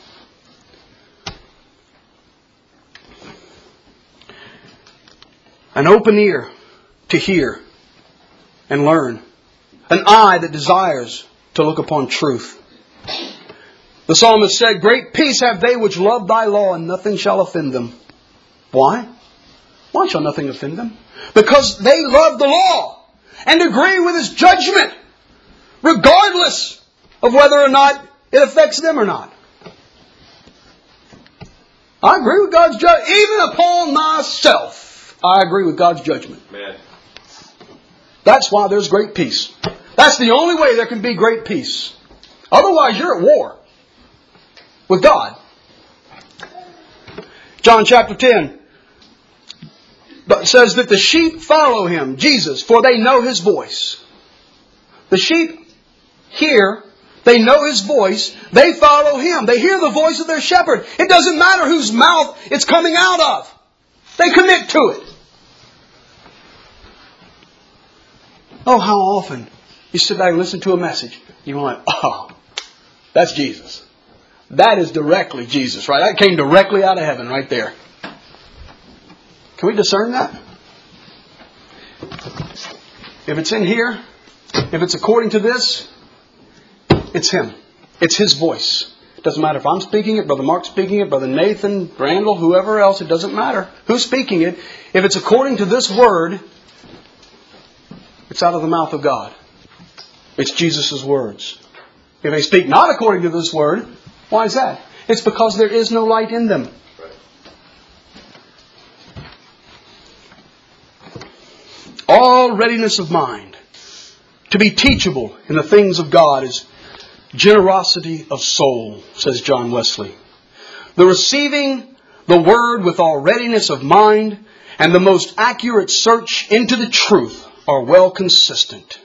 An open ear to hear and learn. An eye that desires to look upon truth. The psalmist said, "Great peace have they which love thy law, and nothing shall offend them." Why? Why shall nothing offend them? Because they love the law and agree with His judgment, regardless of whether or not it affects them or not. I agree with God's judgment. Even upon myself, I agree with God's judgment. Man. That's why there's great peace. That's the only way there can be great peace. Otherwise, you're at war with God. John chapter 10 says that the sheep follow Him, Jesus, for they know His voice. The sheep hear, they know His voice, they follow Him. They hear the voice of their shepherd. It doesn't matter whose mouth it's coming out of. They commit to it. Oh, how often you sit back and listen to a message. You're like, oh, that's Jesus. That is directly Jesus, right? That came directly out of heaven right there. Can we discern that? If it's in here, if it's according to this, it's Him. It's His voice. It doesn't matter if I'm speaking it, Brother Mark's speaking it, Brother Nathan, Randall, whoever else. It doesn't matter who's speaking it. If it's according to this word, it's out of the mouth of God. It's Jesus' words. If they speak not according to this word, why is that? It's because there is no light in them. All readiness of mind. To be teachable in the things of God is generosity of soul, says John Wesley. The receiving the word with all readiness of mind and the most accurate search into the truth are well consistent.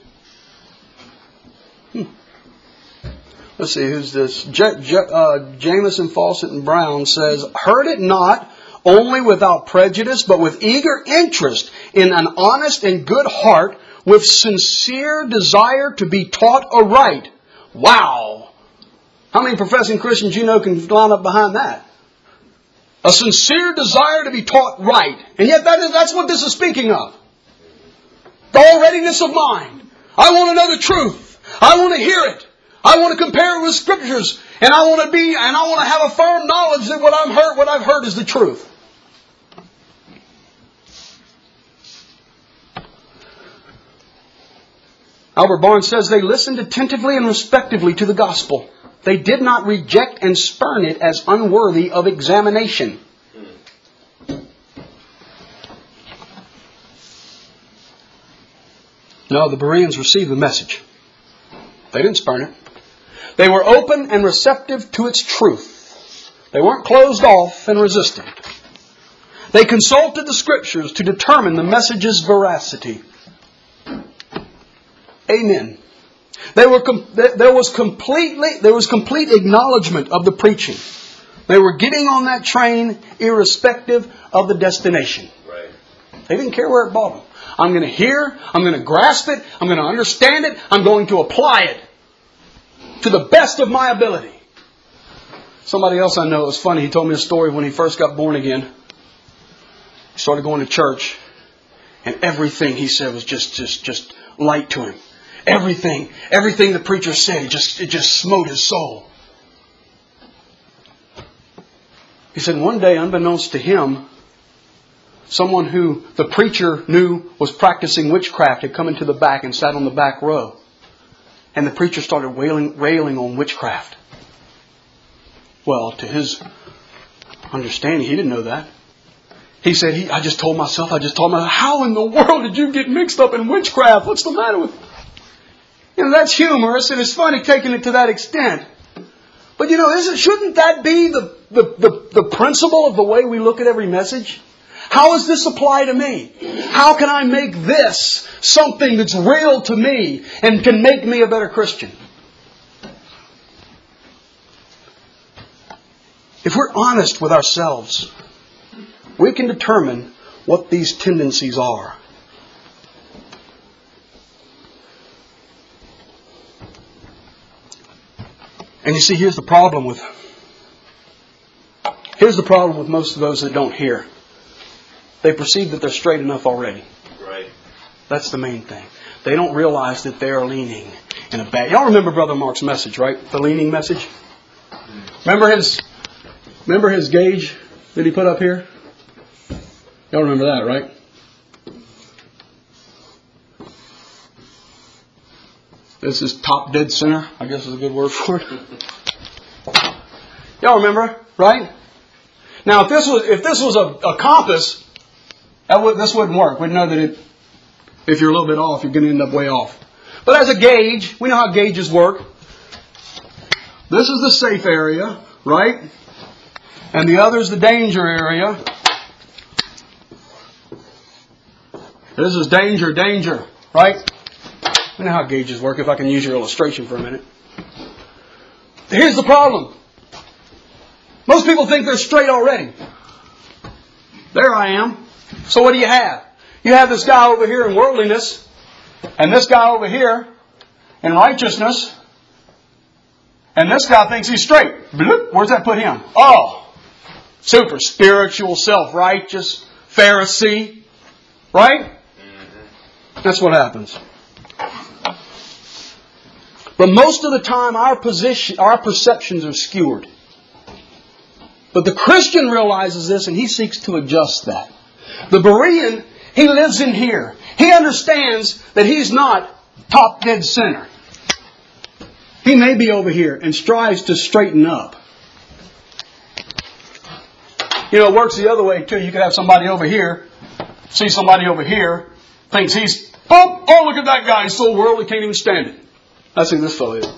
Let's see, who's this? Jamieson, Fawcett, and Brown says, "Heard it not only without prejudice, but with eager interest in an honest and good heart, with sincere desire to be taught aright." Wow! How many professing Christians you know can line up behind that? A sincere desire to be taught right. And yet that's what this is speaking of. The all readiness of mind. I want to know the truth. I want to hear it. I want to compare it with Scriptures. And I want to have a firm knowledge that what I've heard is the truth. Albert Barnes says they listened attentively and respectively to the gospel. They did not reject and spurn it as unworthy of examination. No, the Bereans received the message. They didn't spurn it. They were open and receptive to its truth. They weren't closed off and resistant. They consulted the Scriptures to determine the message's veracity. Amen. There was complete acknowledgement of the preaching. They were getting on that train irrespective of the destination. Right. They didn't care where it brought them. I'm going to hear, I'm going to grasp it, I'm going to understand it, I'm going to apply it to the best of my ability. Somebody else I know, it was funny, he told me a story when he first got born again. He started going to church, and everything he said was just light to him. Everything the preacher said, it just smote his soul. He said one day, unbeknownst to him, someone who the preacher knew was practicing witchcraft had come into the back and sat on the back row. And the preacher started railing on witchcraft. Well, to his understanding, he didn't know that. He said, I just told myself, how in the world did you get mixed up in witchcraft? What's the matter with you? That's humorous and it's funny taking it to that extent. But shouldn't that be the principle of the way we look at every message? How does this apply to me? How can I make this something that's real to me and can make me a better Christian? If we're honest with ourselves, we can determine what these tendencies are. And you see, here's the problem with most of those that don't hear. They perceive that they're straight enough already. Right. That's the main thing. They don't realize that they are leaning in a bad... Y'all remember Brother Mark's message, right? The leaning message? Remember his gauge that he put up here? Y'all remember that, right? This is top dead center, I guess is a good word for it. Y'all remember, right? Now, if this was a compass, this wouldn't work. We'd know that if you're a little bit off, you're going to end up way off. But as a gauge, we know how gauges work. This is the safe area, right? And the other is the danger area. This is danger, right? We know how gauges work, if I can use your illustration for a minute. Here's the problem. Most people think they're straight already. There I am. So what do you have? You have this guy over here in worldliness, and this guy over here in righteousness, and this guy thinks he's straight. Bloop, where's that put him? Oh, super spiritual, self-righteous, Pharisee. Right? That's what happens. But most of the time our perceptions are skewered. But the Christian realizes this and he seeks to adjust that. The Berean, he lives in here. He understands that he's not top dead center. He may be over here and strives to straighten up. It works the other way too. You could have somebody over here, see somebody over here, thinks he's, oh look at that guy, he's so worldly, can't even stand it. That's who this fellow is.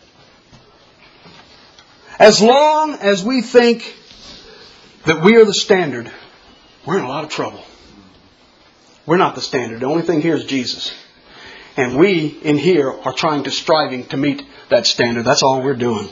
As long as we think that we are the standard, we're in a lot of trouble. We're not the standard. The only thing here is Jesus. And we in here are striving to meet that standard. That's all we're doing.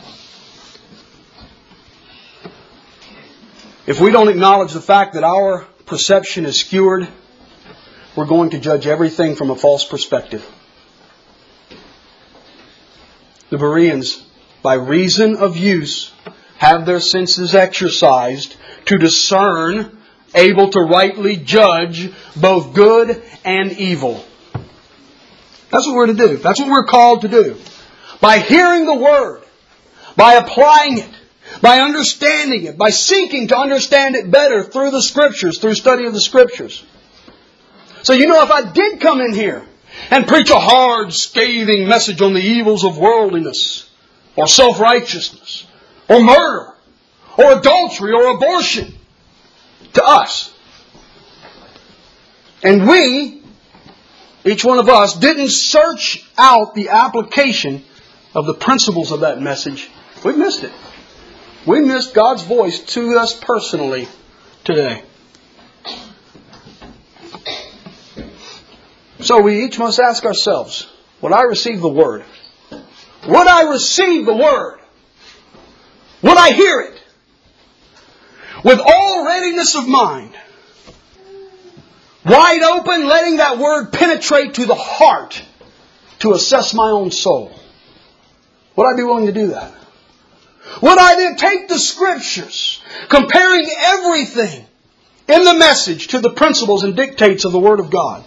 If we don't acknowledge the fact that our perception is skewered, we're going to judge everything from a false perspective. The Bereans by reason of use, have their senses exercised to discern, able to rightly judge both good and evil. That's what we're to do. That's what we're called to do. By hearing the Word, by applying it, by understanding it, by seeking to understand it better through the Scriptures, through study of the Scriptures. So if I did come in here and preach a hard, scathing message on the evils of worldliness, or self-righteousness, or murder, or adultery, or abortion, to us, and we, each one of us, didn't search out the application of the principles of that message, we missed it. We missed God's voice to us personally today. So we each must ask ourselves, would I receive the Word? Would I receive the Word? Would I hear it? With all readiness of mind. Wide open, letting that Word penetrate to the heart to assess my own soul. Would I be willing to do that? Would I then take the Scriptures, comparing everything in the message to the principles and dictates of the Word of God?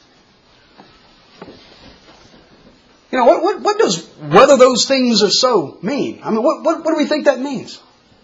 What does whether those things are so mean? I mean, what do we think that means?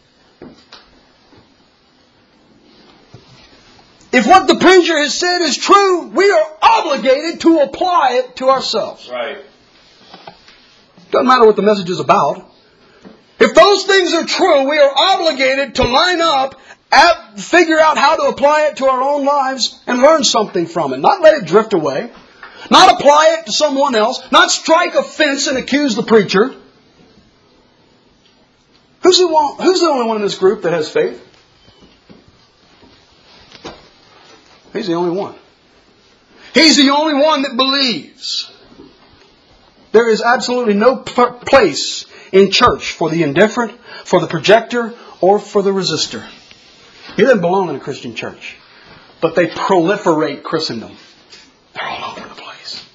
If what the preacher has said is true, we are obligated to apply it to ourselves. Right. Doesn't matter what the message is about. If those things are true, we are obligated to line up, figure out how to apply it to our own lives, and learn something from it. Not let it drift away. Not apply it to someone else. Not strike a fence and accuse the preacher. Who's the only one in this group that has faith? He's the only one. He's the only one that believes. There is absolutely no place in church for the indifferent, for the projector, or for the resistor. He doesn't belong in a Christian church. But they proliferate Christendom. They're all over the place.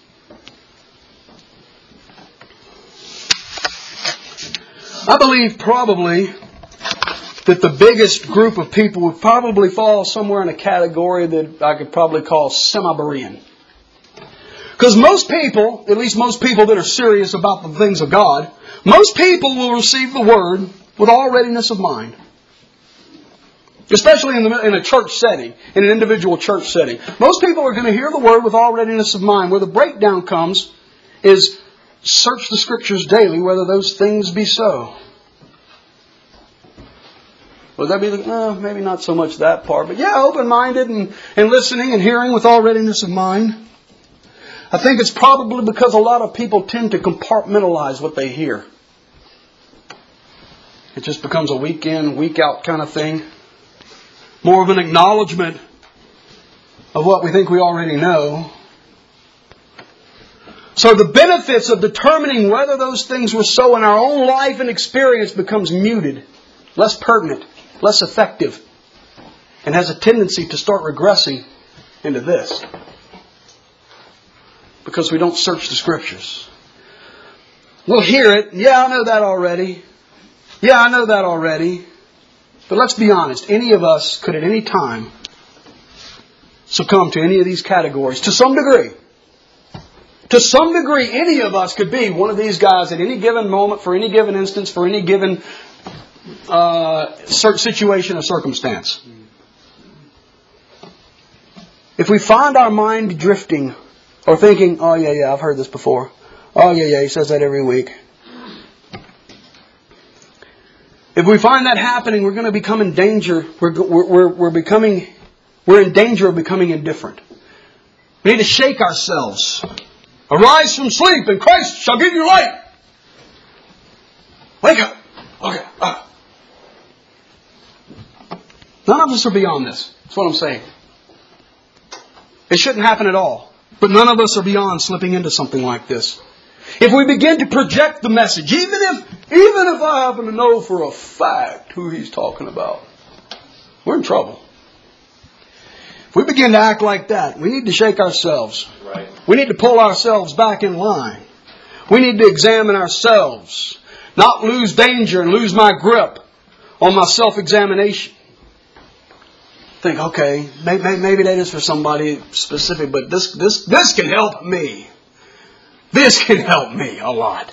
I believe probably that the biggest group of people would probably fall somewhere in a category that I could probably call semi-Berean. Because most people, at least most people that are serious about the things of God, most people will receive the Word with all readiness of mind. Especially in a church setting, in an individual church setting. Most people are going to hear the Word with all readiness of mind. Where the breakdown comes is search the Scriptures daily, whether those things be so. Would that be maybe not so much that part, but open-minded and listening and hearing with all readiness of mind. I think it's probably because a lot of people tend to compartmentalize what they hear. It just becomes a week in, week out kind of thing. More of an acknowledgement of what we think we already know. So the benefits of determining whether those things were so in our own life and experience becomes muted, less pertinent, less effective, and has a tendency to start regressing into this. Because we don't search the Scriptures. We'll hear it. Yeah, I know that already. Yeah, I know that already. But let's be honest. Any of us could at any time succumb to any of these categories to some degree. To some degree, any of us could be one of these guys at any given moment, for any given instance, for any given situation or circumstance. If we find our mind drifting or thinking, oh yeah, I've heard this before. Oh yeah, he says that every week. If we find that happening, we're going to become in danger. We're in danger of becoming indifferent. We need to shake ourselves. Arise from sleep, and Christ shall give you light. Wake up. Okay. None of us are beyond this. That's what I'm saying. It shouldn't happen at all. But none of us are beyond slipping into something like this. If we begin to project the message, even if I happen to know for a fact who he's talking about, we're in trouble. If we begin to act like that, we need to shake ourselves. Right. We need to pull ourselves back in line. We need to examine ourselves. not lose danger and lose my grip on my self-examination. Think, okay, maybe that is for somebody specific, but this can help me. This can help me a lot.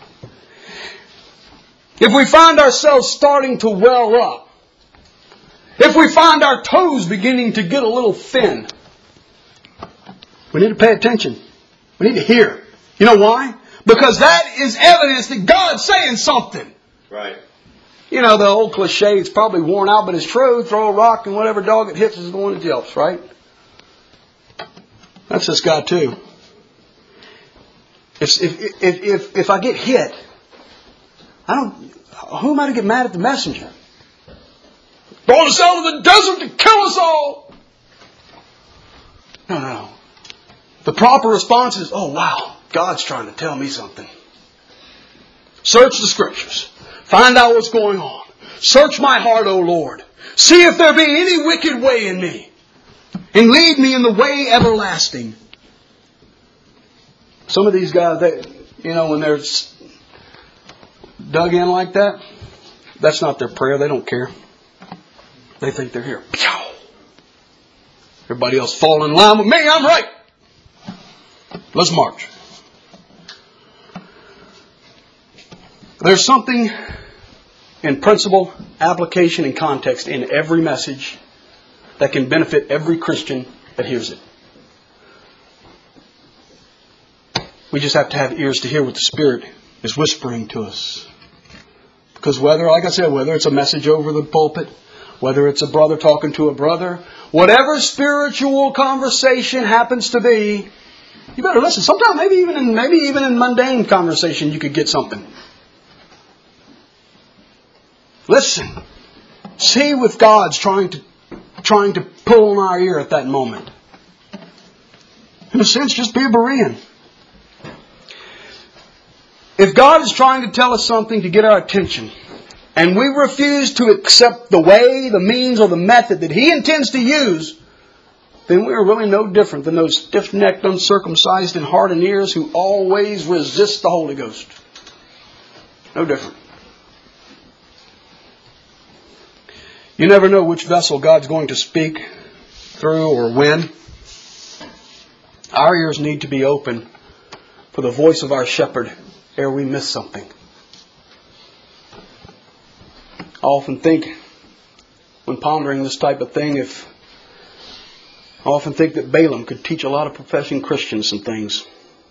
If we find ourselves starting to well up, if we find our toes beginning to get a little thin, we need to pay attention. We need to hear. You know why? Because that is evidence that God's saying something. Right. You know, the old cliche, it's probably worn out, but it's true. Throw a rock and whatever dog it hits is the one that yelps, right? That's this guy too. If I get hit, who am I to get mad at the messenger? Brought us out of the desert to kill us all. No. The proper response is, oh wow, God's trying to tell me something. Search the Scriptures. Find out what's going on. Search my heart, O Lord. See if there be any wicked way in me. And lead me in the way everlasting. Some of these guys, when they're dug in like that, that's not their prayer. They don't care. They think they're here. Everybody else fall in line with me. I'm right. Let's march. There's something in principle, application, and context in every message that can benefit every Christian that hears it. We just have to have ears to hear what the Spirit is whispering to us. Because whether it's a message over the pulpit, whether it's a brother talking to a brother, whatever spiritual conversation happens to be, you better listen. Sometimes maybe even in mundane conversation you could get something. Listen. See if God's trying to pull on our ear at that moment. In a sense, just be a Berean. If God is trying to tell us something to get our attention, and we refuse to accept the way, the means, or the method that He intends to use, then we are really no different than those stiff-necked, uncircumcised in heart and ears who always resist the Holy Ghost. No different. You never know which vessel God's going to speak through or when. Our ears need to be open for the voice of our shepherd ere we miss something. I often think, when pondering this type of thing, I often think that Balaam could teach a lot of professing Christians some things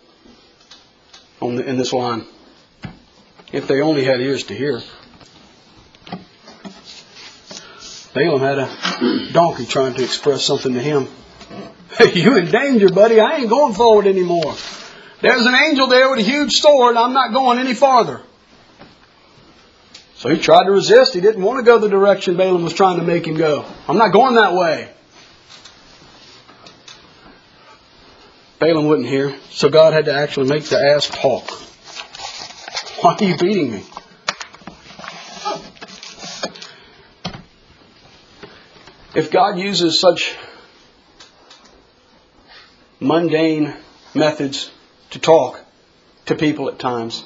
in this line, if they only had ears to hear. Balaam had a donkey trying to express something to him. Hey, you in danger, buddy. I ain't going forward anymore. There's an angel there with a huge sword. I'm not going any farther. So he tried to resist. He didn't want to go the direction Balaam was trying to make him go. I'm not going that way. Balaam wouldn't hear. So God had to actually make the ass talk. Why are you beating me? If God uses such mundane methods to talk to people at times,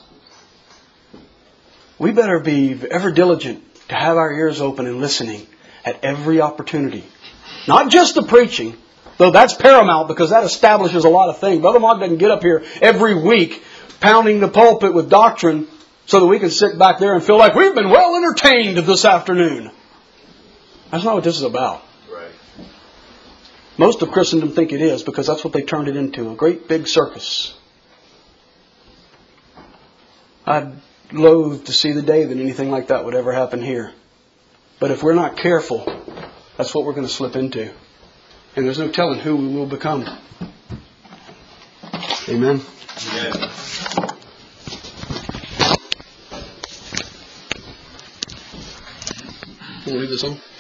we better be ever diligent to have our ears open and listening at every opportunity. Not just the preaching, though that's paramount because that establishes a lot of things. Brother Mark doesn't get up here every week pounding the pulpit with doctrine so that we can sit back there and feel like we've been well entertained this afternoon. That's not what this is about. Right. Most of Christendom think it is because that's what they turned it into, a great big circus. I'd loathe to see the day that anything like that would ever happen here. But if we're not careful, that's what we're going to slip into. And there's no telling who we will become. Amen. Amen. You want to leave this on?